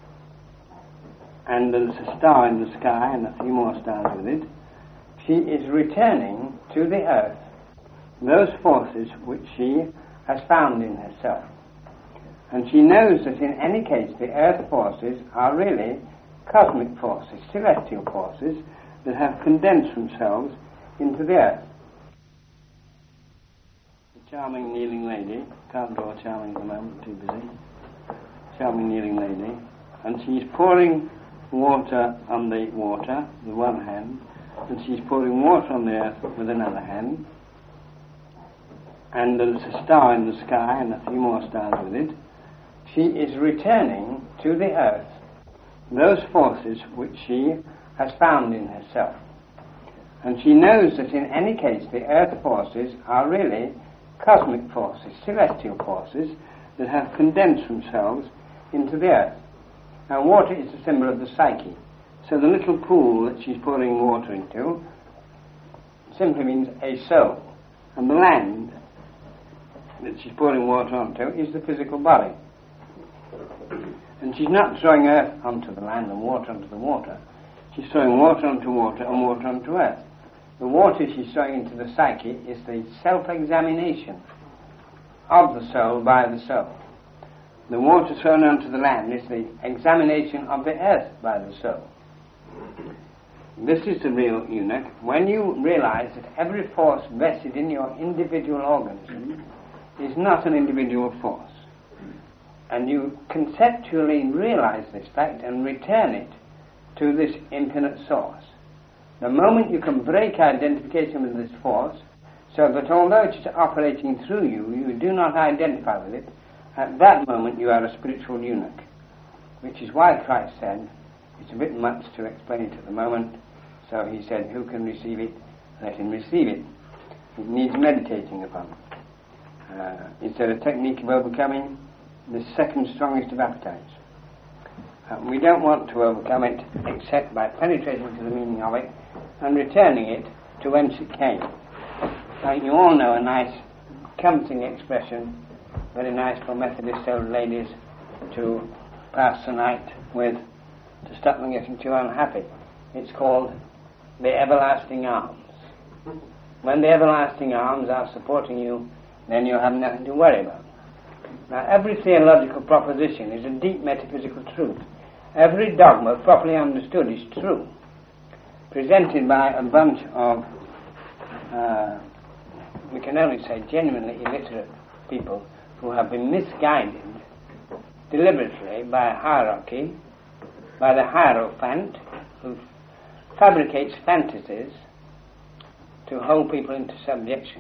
and there's a star in the sky and a few more stars with it. She is returning to the earth those forces which she has found in herself. And she knows that in any case the earth forces are really cosmic forces, celestial forces that have condensed themselves into the earth. The charming kneeling lady. Can't draw charming at the moment, too busy. Charming kneeling lady. And she's pouring water on the water with one hand, and she's pouring water on the earth with another hand. And there's a star in the sky and a few more stars with it. She is returning to the earth those forces which she has found in herself. And she knows that in any case the earth forces are really cosmic forces, celestial forces that have condensed themselves into the earth. Now water is a symbol of the psyche. So the little pool that she's pouring water into simply means a soul. And the land that she's pouring water onto is the physical body. And she's not throwing earth onto the land and water onto the water. She's throwing water onto water and water onto earth. The water she's throwing into the psyche is the self-examination of the soul by the soul. The water thrown onto the land is the examination of the earth by the soul. This is the real eunuch. When you realize that every force vested in your individual organism is not an individual force, and you conceptually realize this fact and return it to this infinite source, the moment you can break identification with this force, so that although it is operating through you, you do not identify with it, at that moment you are a spiritual eunuch. Which is why Christ said, it's a bit much to explain it at the moment, so he said, who can receive it? Let him receive it. It needs meditating upon. Is there a technique of overcoming the second strongest of appetites? We don't want to overcome it except by penetrating to the meaning of it and returning it to whence it came. You all know a nice comforting expression, very nice for Methodist old ladies to pass the night with, to stop them getting too unhappy. It's called the everlasting arms. When the everlasting arms are supporting you, then you have nothing to worry about. Now, every theological proposition is a deep metaphysical truth. Every dogma, properly understood, is true. Presented by a bunch of, we can only say genuinely illiterate people who have been misguided deliberately by hierarchy, by the Hierophant, who fabricates fantasies to hold people into subjection.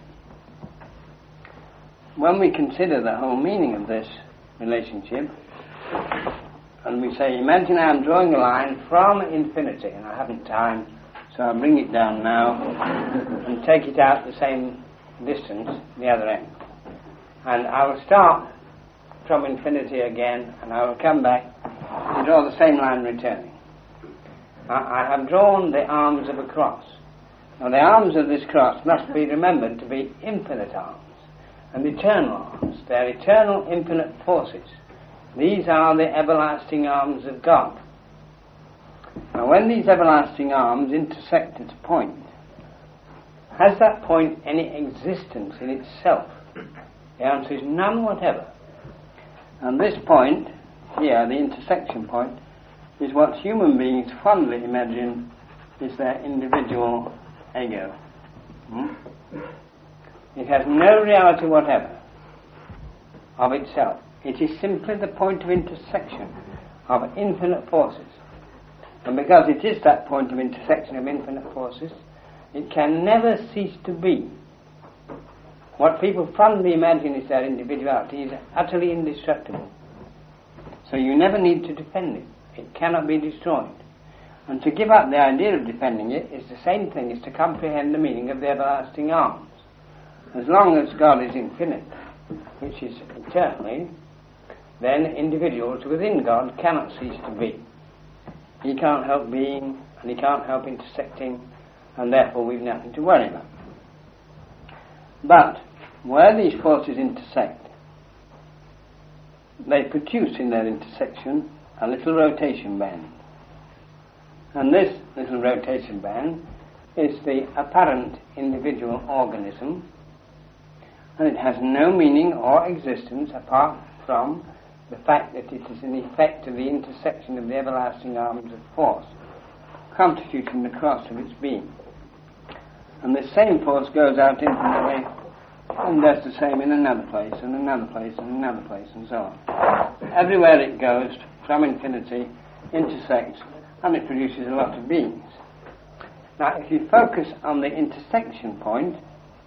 When we consider the whole meaning of this relationship, and we say, imagine I'm drawing a line from infinity, and I haven't time, so I'll bring it down now and take it out the same distance, the other end. And I will start from infinity again, and I will come back and draw the same line returning. I have drawn the arms of a cross. Now the arms of this cross must be remembered to be infinite arms and eternal arms. They are eternal, infinite forces. These are the everlasting arms of God. Now when these everlasting arms intersect at a point, has that point any existence in itself? The answer is none whatever. And this point, here, the intersection point, is what human beings fondly imagine is their individual ego. It has no reality whatever of itself. It is simply the point of intersection of infinite forces. And because it is that point of intersection of infinite forces, it can never cease to be. What people fondly imagine is their individuality is utterly indestructible. So you never need to defend it. It cannot be destroyed. And to give up the idea of defending it is the same thing as to comprehend the meaning of the everlasting arms. As long as God is infinite, which is eternally, then individuals within God cannot cease to be. He can't help being, and he can't help intersecting, and therefore we've nothing to worry about. But where these forces intersect, they produce in their intersection a little rotation band. And this little rotation band is the apparent individual organism, and it has no meaning or existence apart from the fact that it is an effect of the intersection of the everlasting arms of force, constituting the cross of its being. And this same force goes out infinitely and does the same in another place, and another place, and another place, and so on. Everywhere it goes, from infinity, intersects, and it produces a lot of beings. Now, if you focus on the intersection point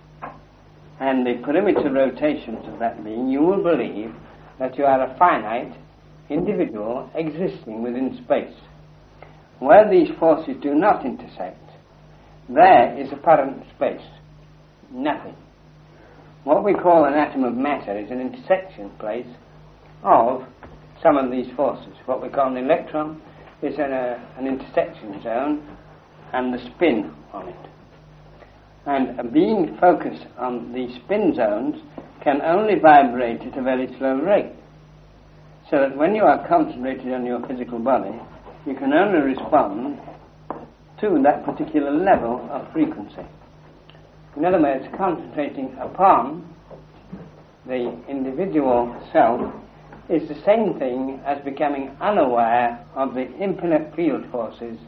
and the perimeter rotations of that being, you will believe that you are a finite individual existing within space. Where these forces do not intersect, there is apparent space, nothing. What we call an atom of matter is an intersection place of some of these forces. What we call an electron is an intersection zone and the spin on it. And a being focused on the spin zones can only vibrate at a very slow rate. So that when you are concentrated on your physical body, you can only respond to that particular level of frequency. In other words, concentrating upon the individual self is the same thing as becoming unaware of the infinite field forces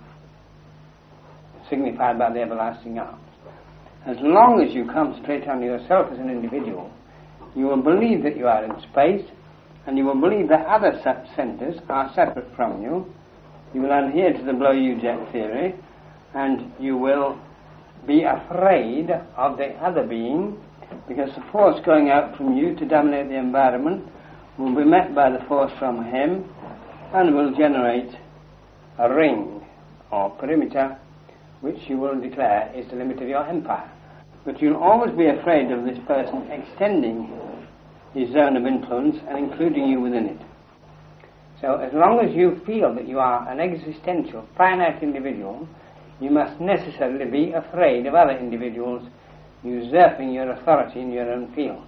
signified by the everlasting arms. As long as you concentrate on yourself as an individual, you will believe that you are in space, and you will believe that other centers are separate from you. You will adhere to the blow-you-jet theory, and you will be afraid of the other being, because the force going out from you to dominate the environment will be met by the force from him and will generate a ring or perimeter which you will declare is the limit of your empire. But you'll always be afraid of this person extending his zone of influence and including you within it. So as long as you feel that you are an existential, finite individual, you must necessarily be afraid of other individuals usurping your authority in your own field.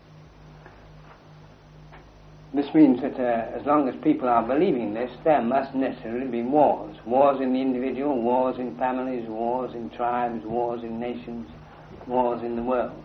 This means that as long as people are believing this, there must necessarily be wars. Wars in the individual, wars in families, wars in tribes, wars in nations, wars in the world.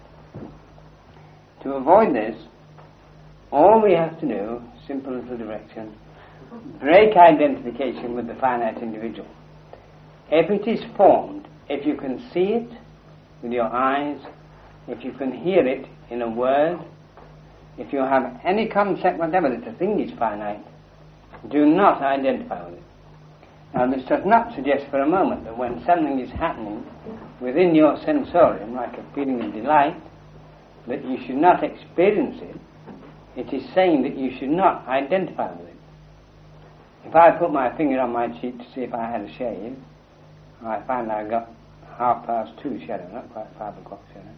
To avoid this, all we have to do, simple little direction, break identification with the finite individual. If it is formed, if you can see it with your eyes, if you can hear it in a word, if you have any concept whatever that a thing is finite, do not identify with it. Now, this does not suggest for a moment that when something is happening within your sensorium, like a feeling of delight, that you should not experience it. It is saying that you should not identify with it. If I put my finger on my cheek to see if I had a shave, I find I got 2:30 shadow, not quite 5 o'clock shadow.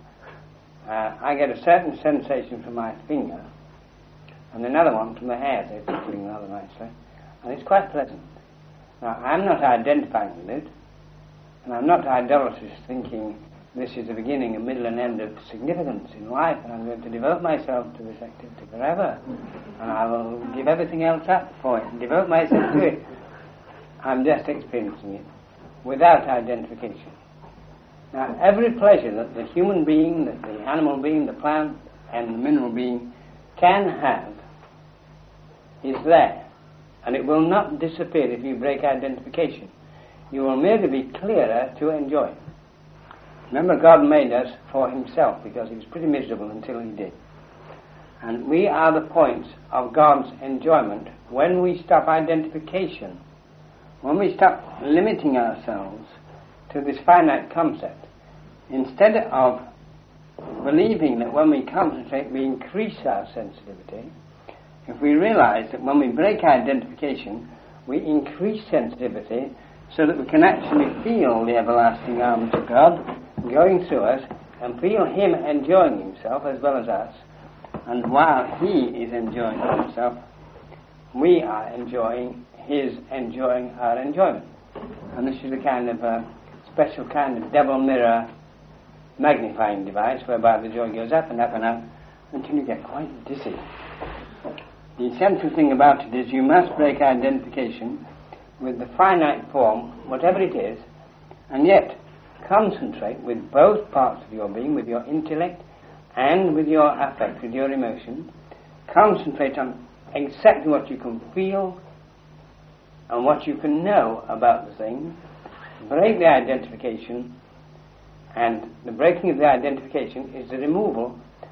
I get a certain sensation from my finger, and another one from the hair. They're tickling rather nicely, and it's quite pleasant. Now, I'm not identifying with it, and I'm not idolatrous thinking this is the beginning, a middle and end of significance in life, and I'm going to devote myself to this activity forever, and I will give everything else up for it and devote myself to it. I'm just experiencing it without identification. Now, every pleasure that the human being, that the animal being, the plant, and the mineral being can have is there, and it will not disappear if you break identification. You will merely be clearer to enjoy it. Remember, God made us for himself because he was pretty miserable until he did. And we are the points of God's enjoyment when we stop identification, when we stop limiting ourselves to this finite concept. Instead of believing that when we concentrate we increase our sensitivity, if we realize that when we break identification we increase sensitivity so that we can actually feel the everlasting arms of God going through us and feel him enjoying himself as well as us, and while he is enjoying himself we are enjoying his enjoying our enjoyment. And this is a kind of special kind of double mirror magnifying device whereby the joy goes up and up and up until you get quite dizzy. The essential thing about it is you must break identification with the finite form, whatever it is, and yet concentrate with both parts of your being, with your intellect and with your affect, with your emotion. Concentrate on exactly what you can feel and what you can know about the thing. Break the identification, and the breaking of the identification is the removal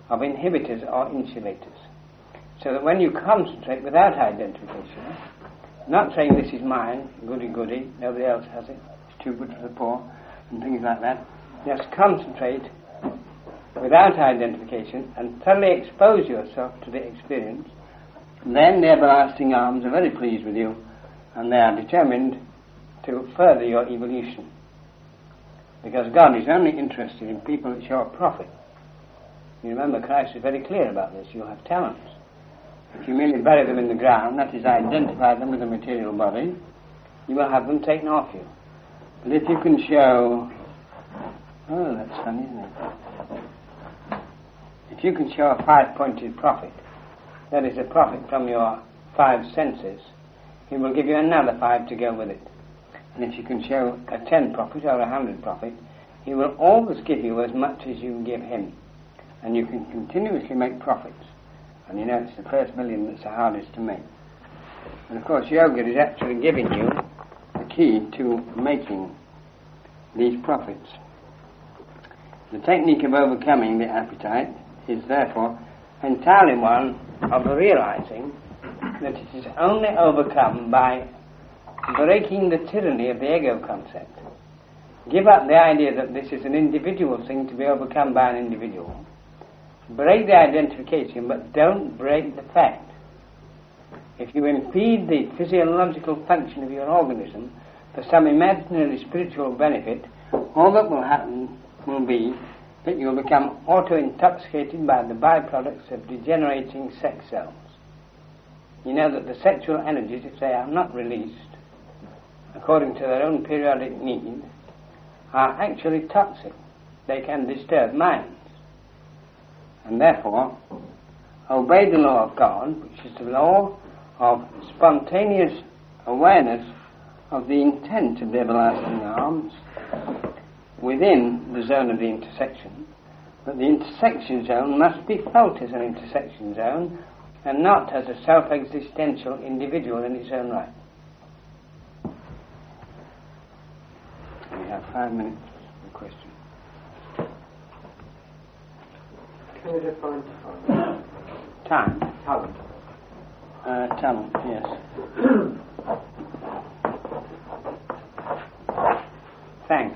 of inhibitors or insulators. So that when you concentrate without identification, not saying this is mine, goody goody, nobody else has it, it's too good for the poor, and things like that, just concentrate without identification and thoroughly expose yourself to the experience, then the everlasting arms are very pleased with you, and they are determined to further your evolution. Because God is only interested in people that show a profit. You remember Christ is very clear about this. You have talents. If you merely bury them in the ground, that is, identify them with a material body, you will have them taken off you. But if you can show... Oh, that's funny, isn't it? If you can show a 5-pointed profit, that is a profit from your 5 senses, he will give you another 5 to go with it. And if you can show a 10 profit or a 100 profit, he will always give you as much as you give him. And you can continuously make profits. And you know it's the first million that's the hardest to make. And of course yoga is actually giving you the key to making these profits. The technique of overcoming the appetite is therefore entirely one of realizing that it is only overcome by breaking the tyranny of the ego concept. Give up the idea that this is an individual thing to be overcome by an individual. Break the identification, but don't break the fact. If you impede the physiological function of your organism for some imaginary spiritual benefit, all that will happen will be that you will become auto-intoxicated by the byproducts of degenerating sex cells. You know that the sexual energies, if they are not released according to their own periodic need, are actually toxic. They can disturb minds. And therefore, obey the law of God, which is the law of spontaneous awareness of the intent of the everlasting arms within the zone of the intersection. But the intersection zone must be felt as an intersection zone and not as a self-existential individual in its own right. We have 5 minutes for question. Can you define time? Time? Talent, yes. Thanks.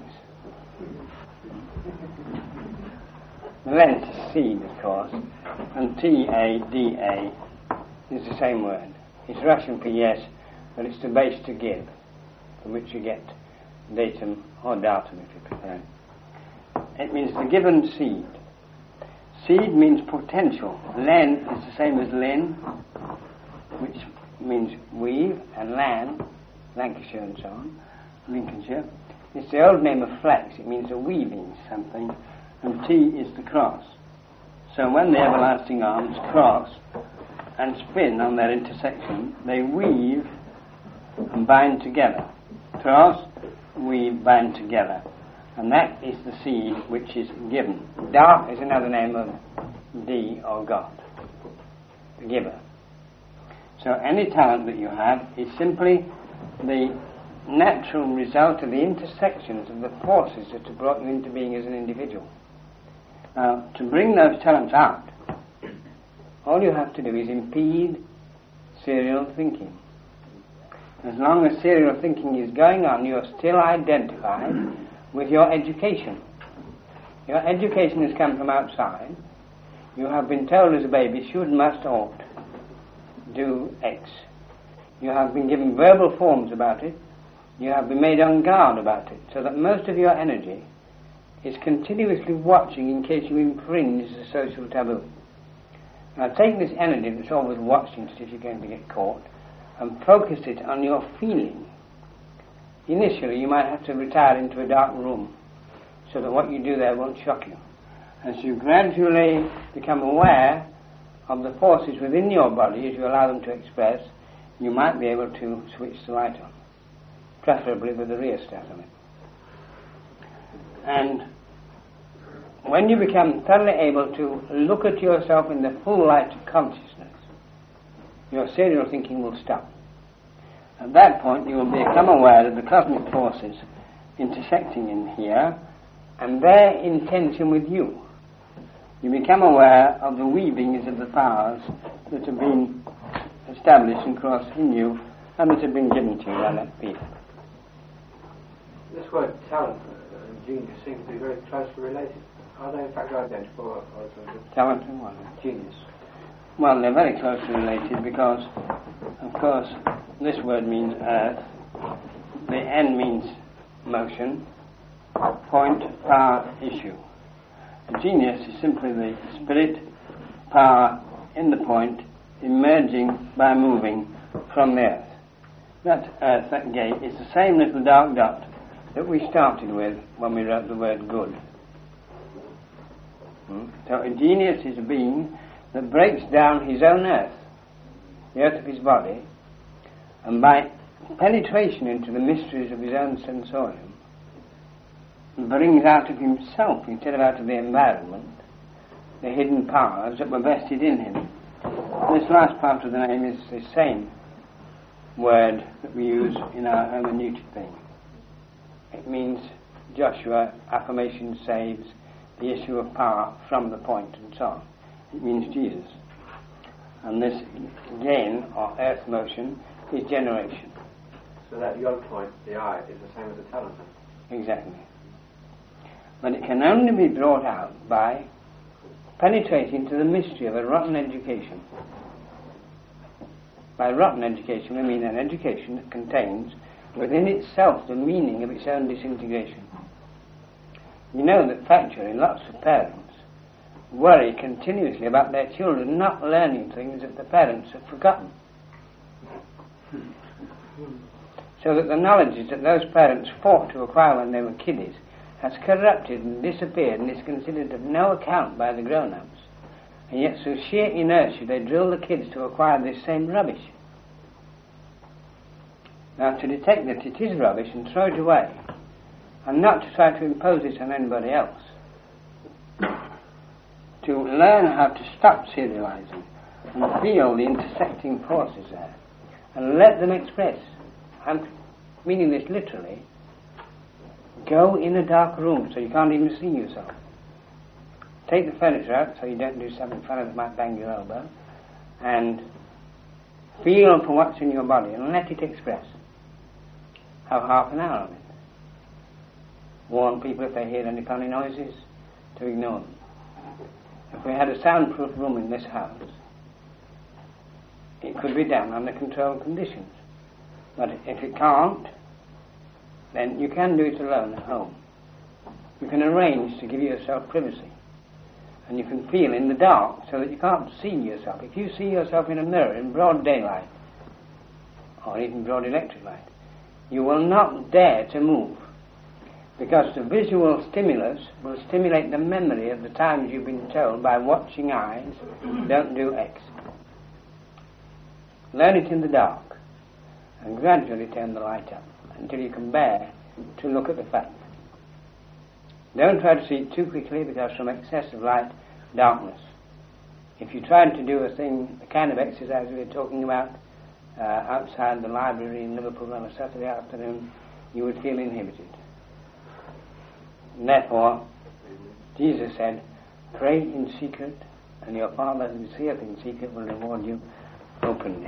The length is seed, of course, and T-A-D-A is the same word. It's Russian for yes, but it's the base to give, from which you get datum or datum, if you prefer. It means the given seed. Seed means potential. Len is the same as Lin, which means weave, and Lan, Lancashire and so on, Lincolnshire. It's the old name of flax. It means a weaving something, and T is the cross. So when the everlasting arms cross and spin on their intersection, they weave and bind together. Cross, weave, bind together. And that is the seed which is given. Da is another name of D or God, the giver. So any talent that you have is simply the natural result of the intersections of the forces that have brought you into being as an individual. Now, to bring those talents out, all you have to do is impede serial thinking. As long as serial thinking is going on, you are still identified with your education. Your education has come from outside. You have been told as a baby, should, must, ought, do X. You have been given verbal forms about it. You have been made on guard about it, so that most of your energy is continuously watching in case you infringe the social taboo. Now take this energy that's always watching to see if you're going to get caught and focus it on your feeling. Initially, you might have to retire into a dark room so that what you do there won't shock you. As you gradually become aware of the forces within your body, as you allow them to express, you might be able to switch the light on, preferably with a rheostat on it. And when you become thoroughly able to look at yourself in the full light of consciousness, your serial thinking will stop. At that point, you will become aware of the cosmic forces intersecting in here and their intention with you. you become aware of the weavings of the powers that have been established and crossed in you and that have been given to you by that people. This word talent and genius seem to be very closely related. Are they in fact identical? Talent and what? Genius. Well, they're very closely related because, of course, this word means earth, the N means motion, point, power, issue. The genius is simply the spirit, power in the point, emerging by moving from the earth. That earth, that gate, is the same little dark dot that we started with when we wrote the word good. So a genius is a being that breaks down his own earth, the earth of his body, and by penetration into the mysteries of his own sensorium, brings out of himself, instead of out of the environment, the hidden powers that were vested in him. This last part of the name is the same word that we use in our hermeneutic thing. It means Joshua, affirmation saves, the issue of power from the point, and so on. It means Jesus. And this gain, or earth motion, is generation. So that yod point, the I, is the same as the talent. Exactly. But it can only be brought out by penetrating to the mystery of a rotten education. By rotten education, we mean an education that contains within itself the meaning of its own disintegration. You know that factually lots of parents worry continuously about their children not learning things that the parents have forgotten. So that the knowledge that those parents fought to acquire when they were kiddies has corrupted and disappeared and is considered of no account by the grown-ups. And yet through sheer inertia they drill the kids to acquire this same rubbish. Now to detect that it is rubbish and throw it away, and not to try to impose it on anybody else. To learn how to stop serializing and feel the intersecting forces there and let them express. I'm meaning this literally. Go in a dark room so you can't even see yourself. Take the furniture out so you don't do something funny that might bang your elbow, and feel for what's in your body and let it express. Have half an hour of it. Warn people if they hear any funny noises to ignore them. If we had a soundproof room in this house, it could be done under controlled conditions. But if it can't, then you can do it alone at home. You can arrange to give yourself privacy. And you can feel in the dark so that you can't see yourself. If you see yourself in a mirror in broad daylight, or even broad electric light, you will not dare to move. Because the visual stimulus will stimulate the memory of the times you've been told by watching eyes, don't do X. Learn it in the dark, and gradually turn the light up, until you can bear to look at the fact. Don't try to see it too quickly, because from excessive light, darkness. If you tried to do a thing, the kind of exercise we were talking about, outside the library in Liverpool on a Saturday afternoon, you would feel inhibited. And therefore, Jesus said, pray in secret, and your Father who seeth in secret will reward you openly.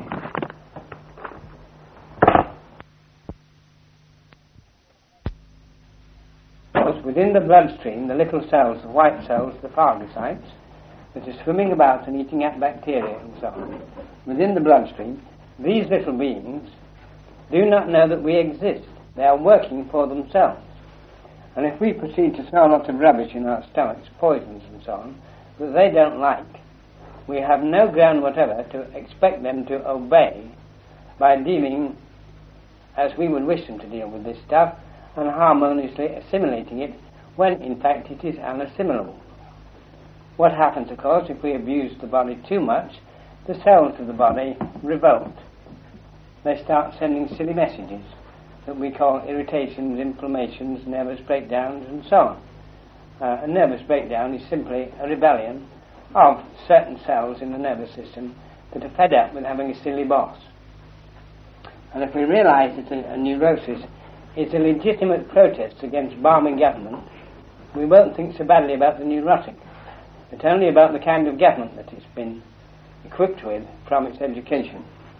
Within the bloodstream, the little cells, the white cells, the phagocytes, that are swimming about and eating at bacteria and so on, within the bloodstream, these little beings do not know that we exist. They are working for themselves. And if we proceed to throw lots of rubbish in our stomachs, poisons and so on, that they don't like, we have no ground whatever to expect them to obey by dealing as we would wish them to deal with this stuff and harmoniously assimilating it when in fact it is unassimilable. What happens, of course, if we abuse the body too much, the cells of the body revolt. They start sending silly messages that we call irritations, inflammations, nervous breakdowns, and so on. A nervous breakdown is simply a rebellion of certain cells in the nervous system that are fed up with having a silly boss. And if we realize that a neurosis is a legitimate protest against balmy government, we won't think so badly about the neurotic. but only about the kind of government that it's been equipped with from its education.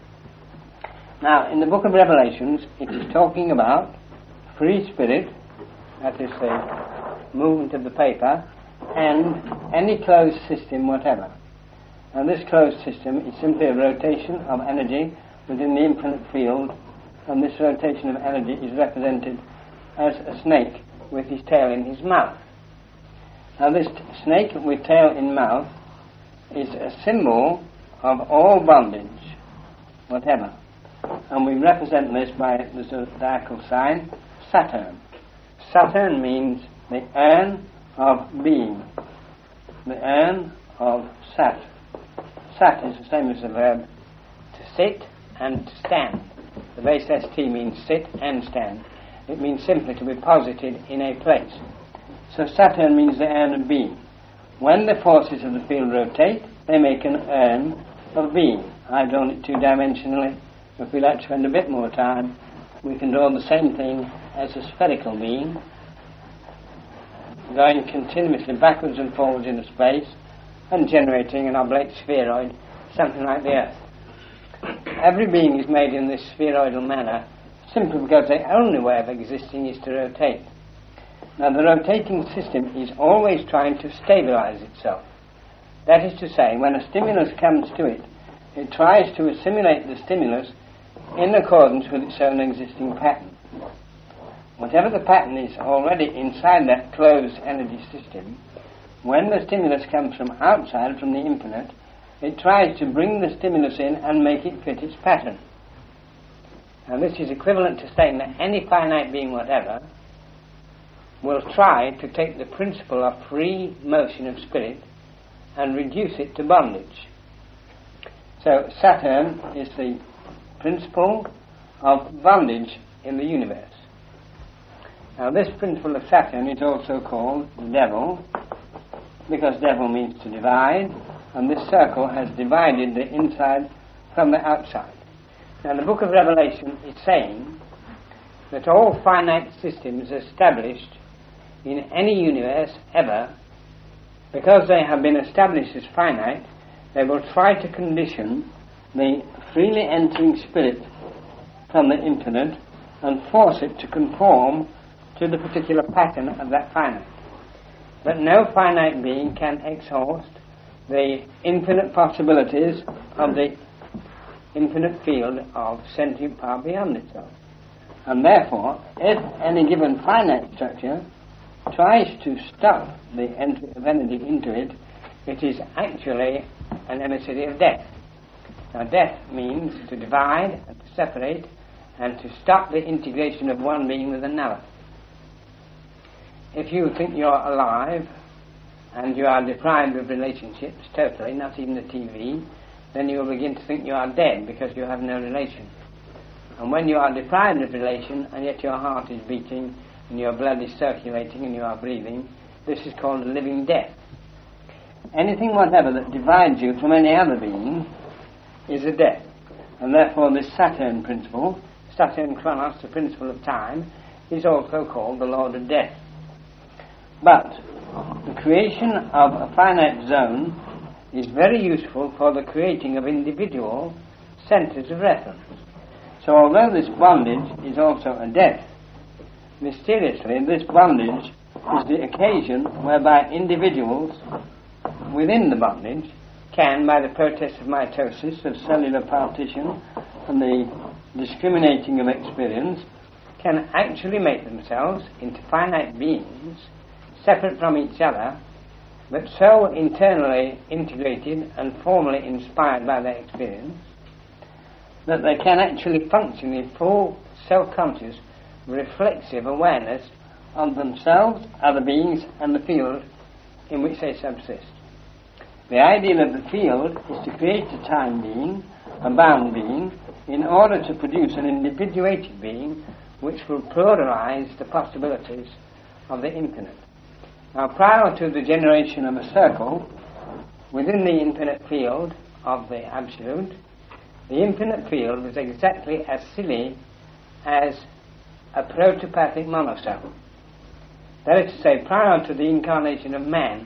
Now, in the book of Revelations, it is talking about free spirit, that is the movement of the paper, and any closed system whatever. And this closed system is simply a rotation of energy within the infinite field, and this rotation of energy is represented as a snake with his tail in his mouth. Now this snake with tail in mouth is a symbol of all bondage, whatever. And we represent this by the zodiacal sign Saturn. Saturn means the urn of being, the urn of Sat. Sat is the same as the verb to sit and to stand. The base ST means sit and stand. It means simply to be posited in a place. So Saturn means the urn of being. When the forces of the field rotate, they make an urn of being. I've drawn it two-dimensionally. If we like to spend a bit more time, we can draw the same thing as a spherical being, going continuously backwards and forwards in space and generating an oblate spheroid, something like the Earth. Every being is made in this spheroidal manner simply because the only way of existing is to rotate. Now the rotating system is always trying to stabilize itself. That is to say, when a stimulus comes to it, it tries to assimilate the stimulus in accordance with its own existing pattern. Whatever the pattern is already inside that closed energy system, when the stimulus comes from outside, from the infinite, it tries to bring the stimulus in and make it fit its pattern. Now this is equivalent to saying that any finite being whatever will try to take the principle of free motion of spirit and reduce it to bondage. So Saturn is the principle of bondage in the universe. Now this principle of Saturn is also called the devil, because devil means to divide, and this circle has divided the inside from the outside. Now the book of Revelation is saying that all finite systems established in any universe ever, because they have been established as finite, they will try to condition the freely entering spirit from the infinite and force it to conform to the particular pattern of that finite. But no finite being can exhaust the infinite possibilities of the infinite field of sentient power beyond itself. And therefore, if any given finite structure tries to stop the entry of energy into it, it is actually an emissary of death. Now death means to divide and to separate and to stop the integration of one being with another. If you think you're alive and you are deprived of relationships totally, not even the TV, then you will begin to think you are dead because you have no relation. And when you are deprived of relation and yet your heart is beating and your blood is circulating and you are breathing, this is called a living death. Anything whatever that divides you from any other being is a death. And therefore this Saturn principle, Saturn Chronos, the principle of time, is also called the Lord of Death. But the creation of a finite zone is very useful for the creating of individual centres of reference. So although this bondage is also a death, mysteriously this bondage is the occasion whereby individuals within the bondage can, by the process of mitosis, of cellular partition and the discriminating of experience, can actually make themselves into finite beings separate from each other, but so internally integrated and formally inspired by their experience that they can actually function in full self-conscious, reflexive awareness of themselves, other beings, and the field in which they subsist. The ideal of the field is to create a time being, a bound being, in order to produce an individuated being which will pluralize the possibilities of the infinite. Now, prior to the generation of a circle within the infinite field of the Absolute, the infinite field was exactly as silly as a protopathic monocell. That is to say, prior to the incarnation of man,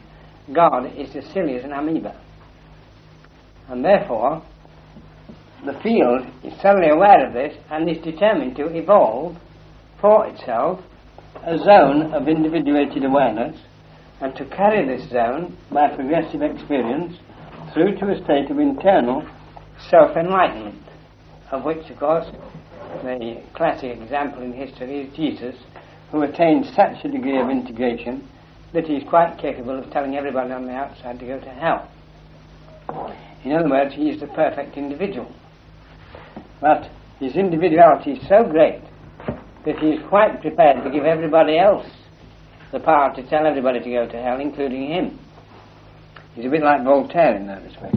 God is as silly as an amoeba. And therefore, the field is thoroughly aware of this and is determined to evolve for itself a zone of individuated awareness, and to carry this zone by progressive experience through to a state of internal self-enlightenment, of which, of course, the classic example in history is Jesus, who attained such a degree of integration that he is quite capable of telling everybody on the outside to go to hell. In other words, he is the perfect individual. But his individuality is so great that he is quite prepared to give everybody else the power to tell everybody to go to hell, including him. He's a bit like Voltaire in that respect.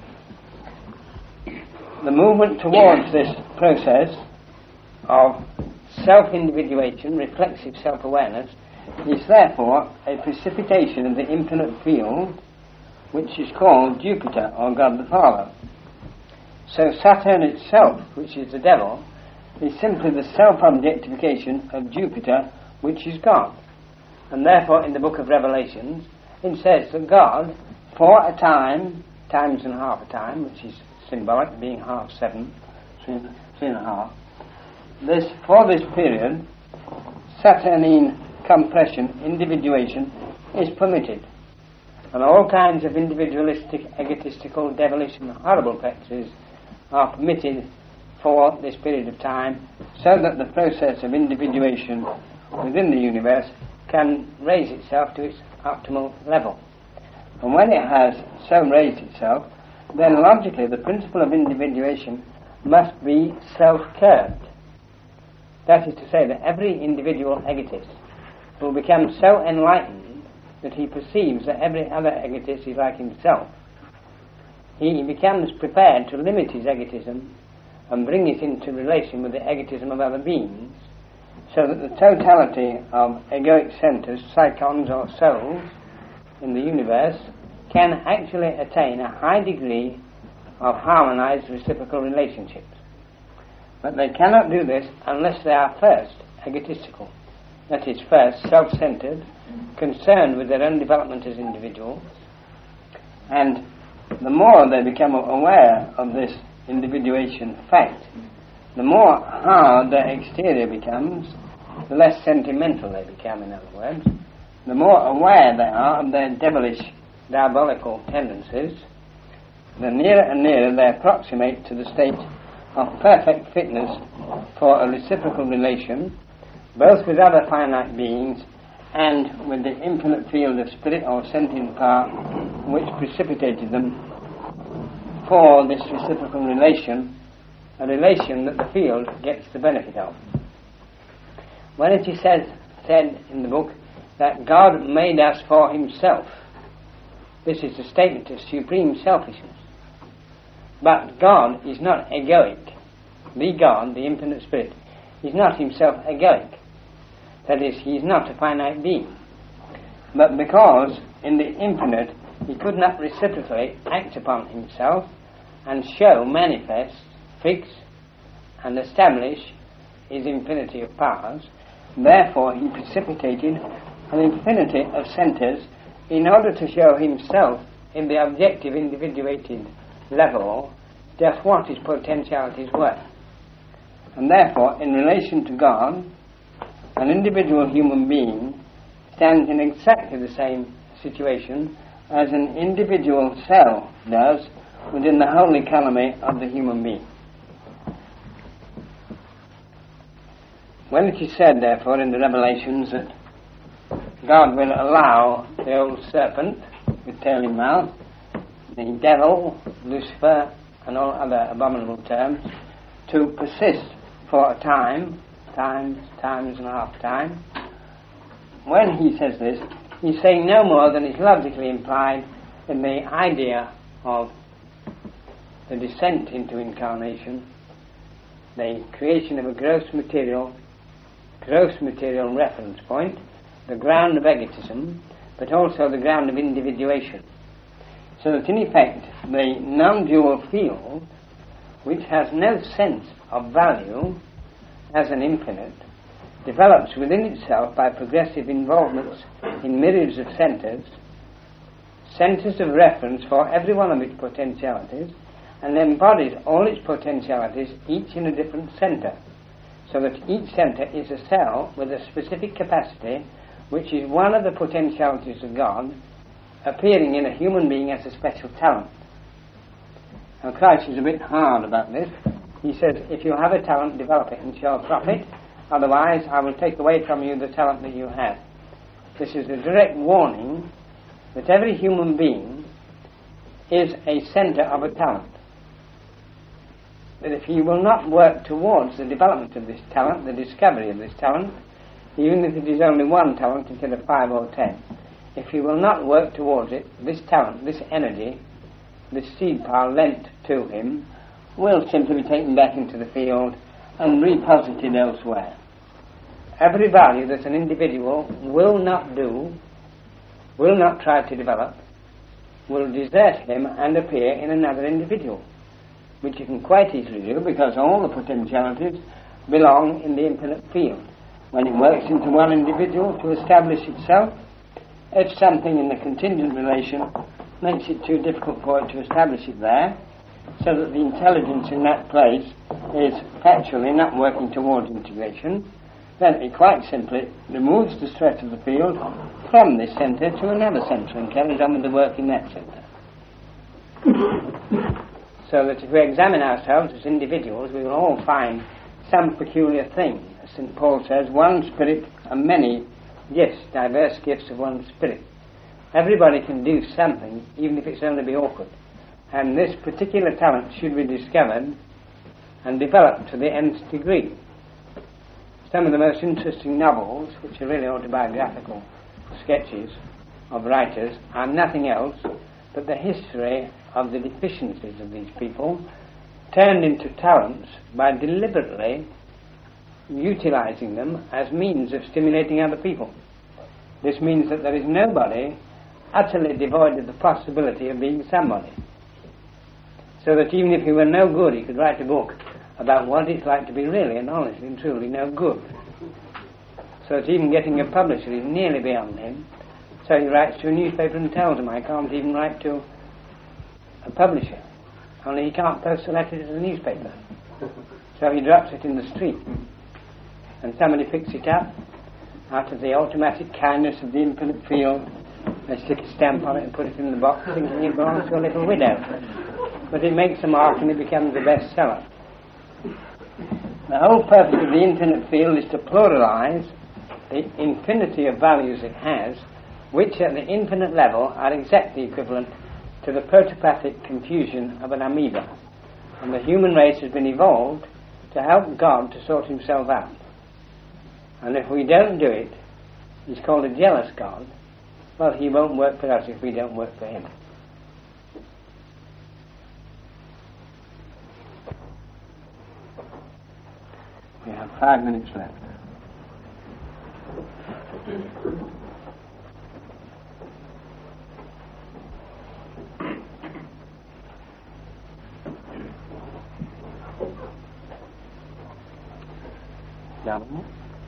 The movement towards this process of self-individuation, reflexive self-awareness, is therefore a precipitation of the infinite field, which is called Jupiter, or God the Father. So Saturn itself, which is the devil, is simply the self-objectification of Jupiter, which is God. And therefore in the book of Revelations it says that God, for a time, times and half a time, which is symbolic, being half seven, three and a half, for this period, Saturnine compression, individuation, is permitted. And all kinds of individualistic, egotistical, devilish and horrible practices are permitted for this period of time, so that the process of individuation within the universe can raise itself to its optimal level. And when it has so raised itself, then logically the principle of individuation must be self-curbed. That is to say that every individual egotist will become so enlightened that he perceives that every other egotist is like himself. He becomes prepared to limit his egotism and bring it into relation with the egotism of other beings, so that the totality of egoic centres, psychons or souls in the universe, can actually attain a high degree of harmonized reciprocal relationships. But they cannot do this unless they are first egotistical, that is, first self-centred, concerned with their own development as individuals, and the more they become aware of this individuation fact, the more hard their exterior becomes, the less sentimental they become, in other words, the more aware they are of their devilish, diabolical tendencies, the nearer and nearer they approximate to the state of perfect fitness for a reciprocal relation, both with other finite beings and with the infinite field of spirit or sentient power which precipitated them for this reciprocal relation, a relation that the field gets the benefit of. When it is said in the book that God made us for himself, this is a statement of supreme selfishness. But God is not egoic. The God, the infinite spirit, is not himself egoic. That is, he is not a finite being. But because in the infinite he could not reciprocally act upon himself and show, manifest, fix and establish his infinity of powers, therefore he precipitated an infinity of centres in order to show himself in the objective individuated level just what his potentialities were. And therefore, in relation to God, an individual human being stands in exactly the same situation as an individual cell does within the whole economy of the human being. When it is said, therefore, in the Revelations that God will allow the old serpent with tail in mouth, the devil, Lucifer, and all other abominable terms, to persist for a time, times and a half time, when he says this, he's saying no more than is logically implied in the idea of the descent into incarnation, the creation of a gross material reference point, the ground of egotism, but also the ground of individuation. So that in effect the non-dual field, which has no sense of value as an infinite, develops within itself by progressive involvements in myriads of centres, centres of reference for every one of its potentialities, and embodies all its potentialities, each in a different centre, so that each centre is a cell with a specific capacity, which is one of the potentialities of God, appearing in a human being as a special talent. Now Christ is a bit hard about this. He says, if you have a talent, develop it and show a profit, otherwise I will take away from you the talent that you have. This is a direct warning that every human being is a centre of a talent. That if he will not work towards the development of this talent, the discovery of this talent, even if it is only one talent instead of 5 or 10, if he will not work towards it, this talent, this energy, this seed power lent to him, will simply be taken back into the field and reposited elsewhere. Every value that an individual will not do, will not try to develop, will desert him and appear in another individual, which you can quite easily do because all the potentialities belong in the infinite field. When it works into one individual to establish itself, if something in the contingent relation makes it too difficult for it to establish it there, so that the intelligence in that place is factually not working towards integration, then it quite simply removes the stress of the field from this centre to another centre and carries on with the work in that centre. So that if we examine ourselves as individuals, we will all find some peculiar thing. As St. Paul says, one spirit and many gifts, diverse gifts of one spirit. Everybody can do something, even if it's only be awkward. And this particular talent should be discovered and developed to the nth degree. Some of the most interesting novels, which are really autobiographical sketches of writers, are nothing else but the history of the deficiencies of these people turned into talents by deliberately utilizing them as means of stimulating other people. This means that there is nobody utterly devoid of the possibility of being somebody. So that even if he were no good, he could write a book about what it's like to be really and honestly and truly no good. So that even getting a publisher is nearly beyond him. So he writes to a newspaper and tells them, I can't even write to a publisher. Only he can't post a letter to the newspaper. So he drops it in the street. And somebody picks it up out of the automatic kindness of the infinite field. They stick a stamp on it and put it in the box thinking it belongs to a little widow. But it makes a mark and it becomes a bestseller. The whole purpose of the infinite field is to pluralize the infinity of values it has, which at the infinite level are exactly equivalent to the protopathic confusion of an amoeba. And the human race has been evolved to help God to sort himself out. And if we don't do it, he's called a jealous God. Well, he won't work for us if we don't work for him. We have 5 minutes left. Gentlemen?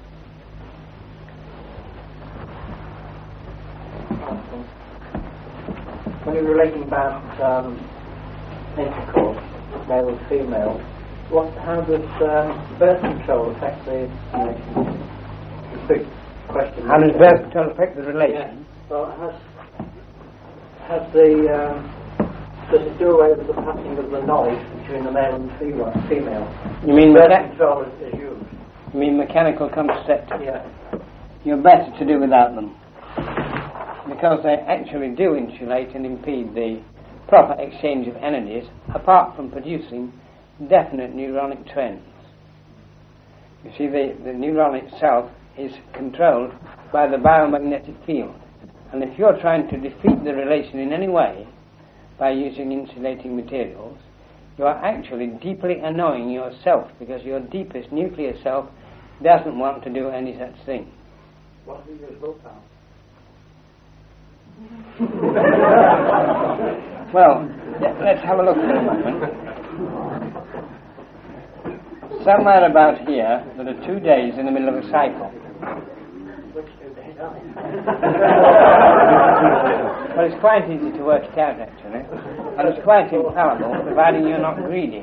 When you're relating about intercourse, male and female, how does birth control affect the relation? It's a big question. How does birth control affect the relation? Yeah. Well, does it do away with the passing of the knowledge between the male and the female? You mean birth control is used? You mean mechanical contraceptives? Yeah. You're better to do without them, because they actually do insulate and impede the proper exchange of energies, apart from producing definite neuronic trends. You see, the neuron itself is controlled by the biomagnetic field, and if you're trying to defeat the relation in any way by using insulating materials, you are actually deeply annoying yourself, because your deepest nuclear self doesn't want to do any such thing. What do you use willpower? Well, let's have a look for a moment. Somewhere about here, there are 2 days in the middle of a cycle. Which 2 days are they? Well, it's quite easy to work it out, actually. And it's quite infallible, providing you're not greedy.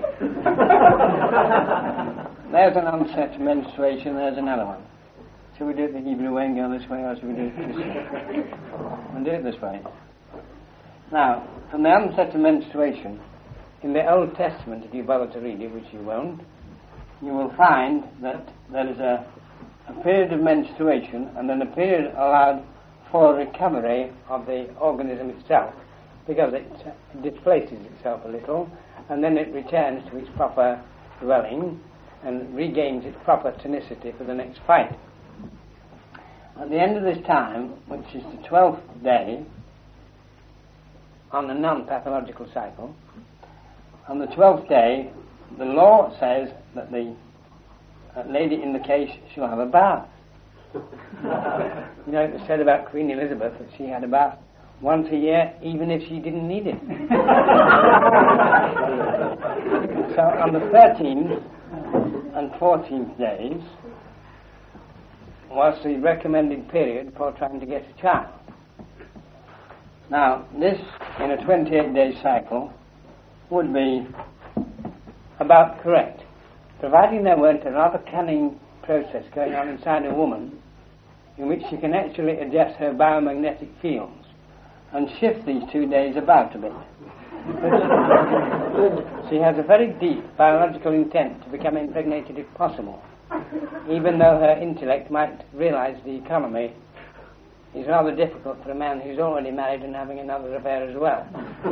There's an onset to menstruation, there's another one. Shall we do it the Hebrew way and go this way, or shall we do it Christian? We'll do it this way. Now, from the onset to menstruation, in the Old Testament, if you bother to read it, which you won't, you will find that there is a period of menstruation and then a period allowed for recovery of the organism itself, because it displaces itself a little and then it returns to its proper dwelling and regains its proper tonicity for the next fight. At the end of this time, which is the 12th day on a non-pathological cycle, on the 12th day, the law says that the lady in the case shall have a bath. You know, it was said about Queen Elizabeth that she had a bath once a year, even if she didn't need it. So on the 13th and 14th days was the recommended period for trying to get a child. Now, this, in a 28-day cycle, would be about correct, providing there weren't a rather cunning process going on inside a woman in which she can actually adjust her biomagnetic fields and shift these 2 days about a bit. She has a very deep biological intent to become impregnated if possible, even though her intellect might realize the economy is rather difficult for a man who's already married and having another affair as well.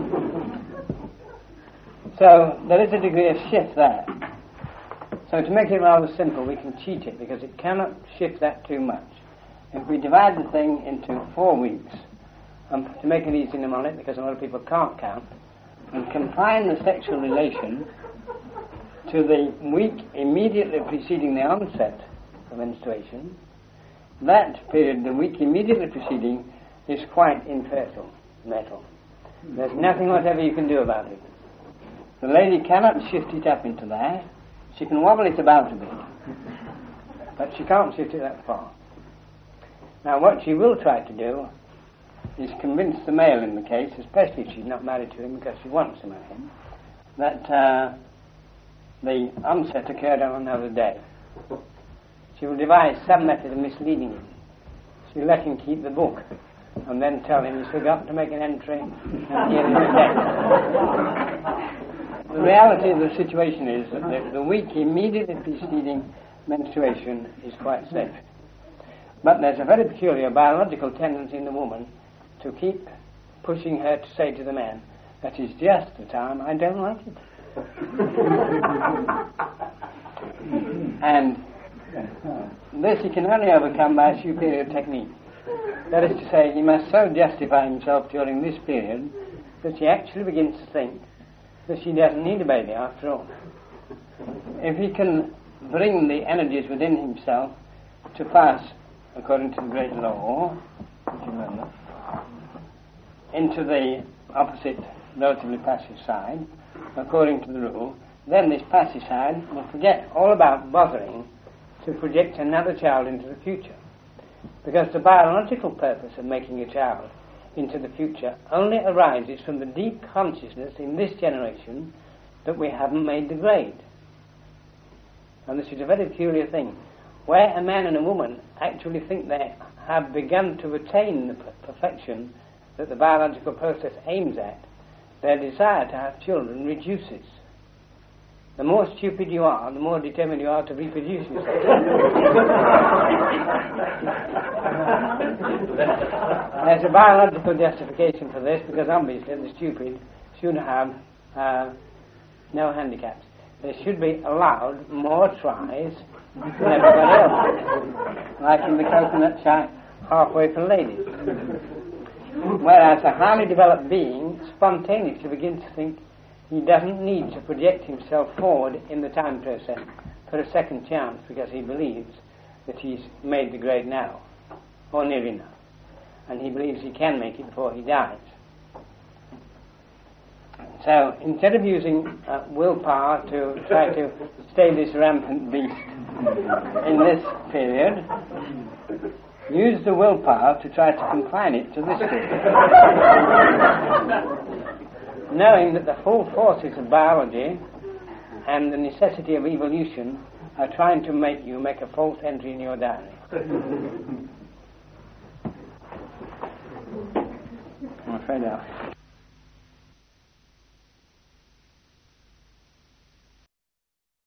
So there is a degree of shift there. So to make it rather simple, we can cheat it because it cannot shift that too much. If we divide the thing into 4 weeks, to make it easy mnemonic, because a lot of people can't count, and confine the sexual relation to the week immediately preceding the onset of menstruation, that period, the week immediately preceding, is quite infertile metal. There's nothing whatever you can do about it. The lady cannot shift it up into there. She can wobble it about a bit, but she can't shift it that far. Now, what she will try to do is convince the male in the case, especially if she's not married to him because she wants to marry him, that the onset occurred on another day. She will devise some method of misleading him. She'll let him keep the book and then tell him he's forgotten to make an entry and here is the debt. The reality of the situation is that the week immediately preceding menstruation is quite safe. But there's a very peculiar biological tendency in the woman to keep pushing her to say to the man, that is just the time I don't like it. And this he can only overcome by a superior technique. That is to say, he must so justify himself during this period that she actually begins to think that she doesn't need a baby after all. If he can bring the energies within himself to pass, according to the great law, if you remember, into the opposite, relatively passive side, according to the rule, then this passive side will forget all about bothering to project another child into the future. Because the biological purpose of making a child into the future only arises from the deep consciousness in this generation that we haven't made the grade. And this is a very peculiar thing. Where a man and a woman actually think they have begun to attain the perfection that the biological process aims at, their desire to have children reduces. The more stupid you are, the more determined you are to reproduce yourself. There's a biological justification for this, because obviously the stupid should have no handicaps. They should be allowed more tries than everybody else, like in the coconut shy halfway for ladies. Whereas a highly developed being spontaneously begins to think he doesn't need to project himself forward in the time process for a second chance, because he believes that he's made the grade now, or near enough, and he believes he can make it before he dies. So instead of using willpower to try to stay this rampant beast in this period, use the willpower to try to confine it to this group. Knowing that the full forces of biology and the necessity of evolution are trying to make you make a false entry in your diary. I'm afraid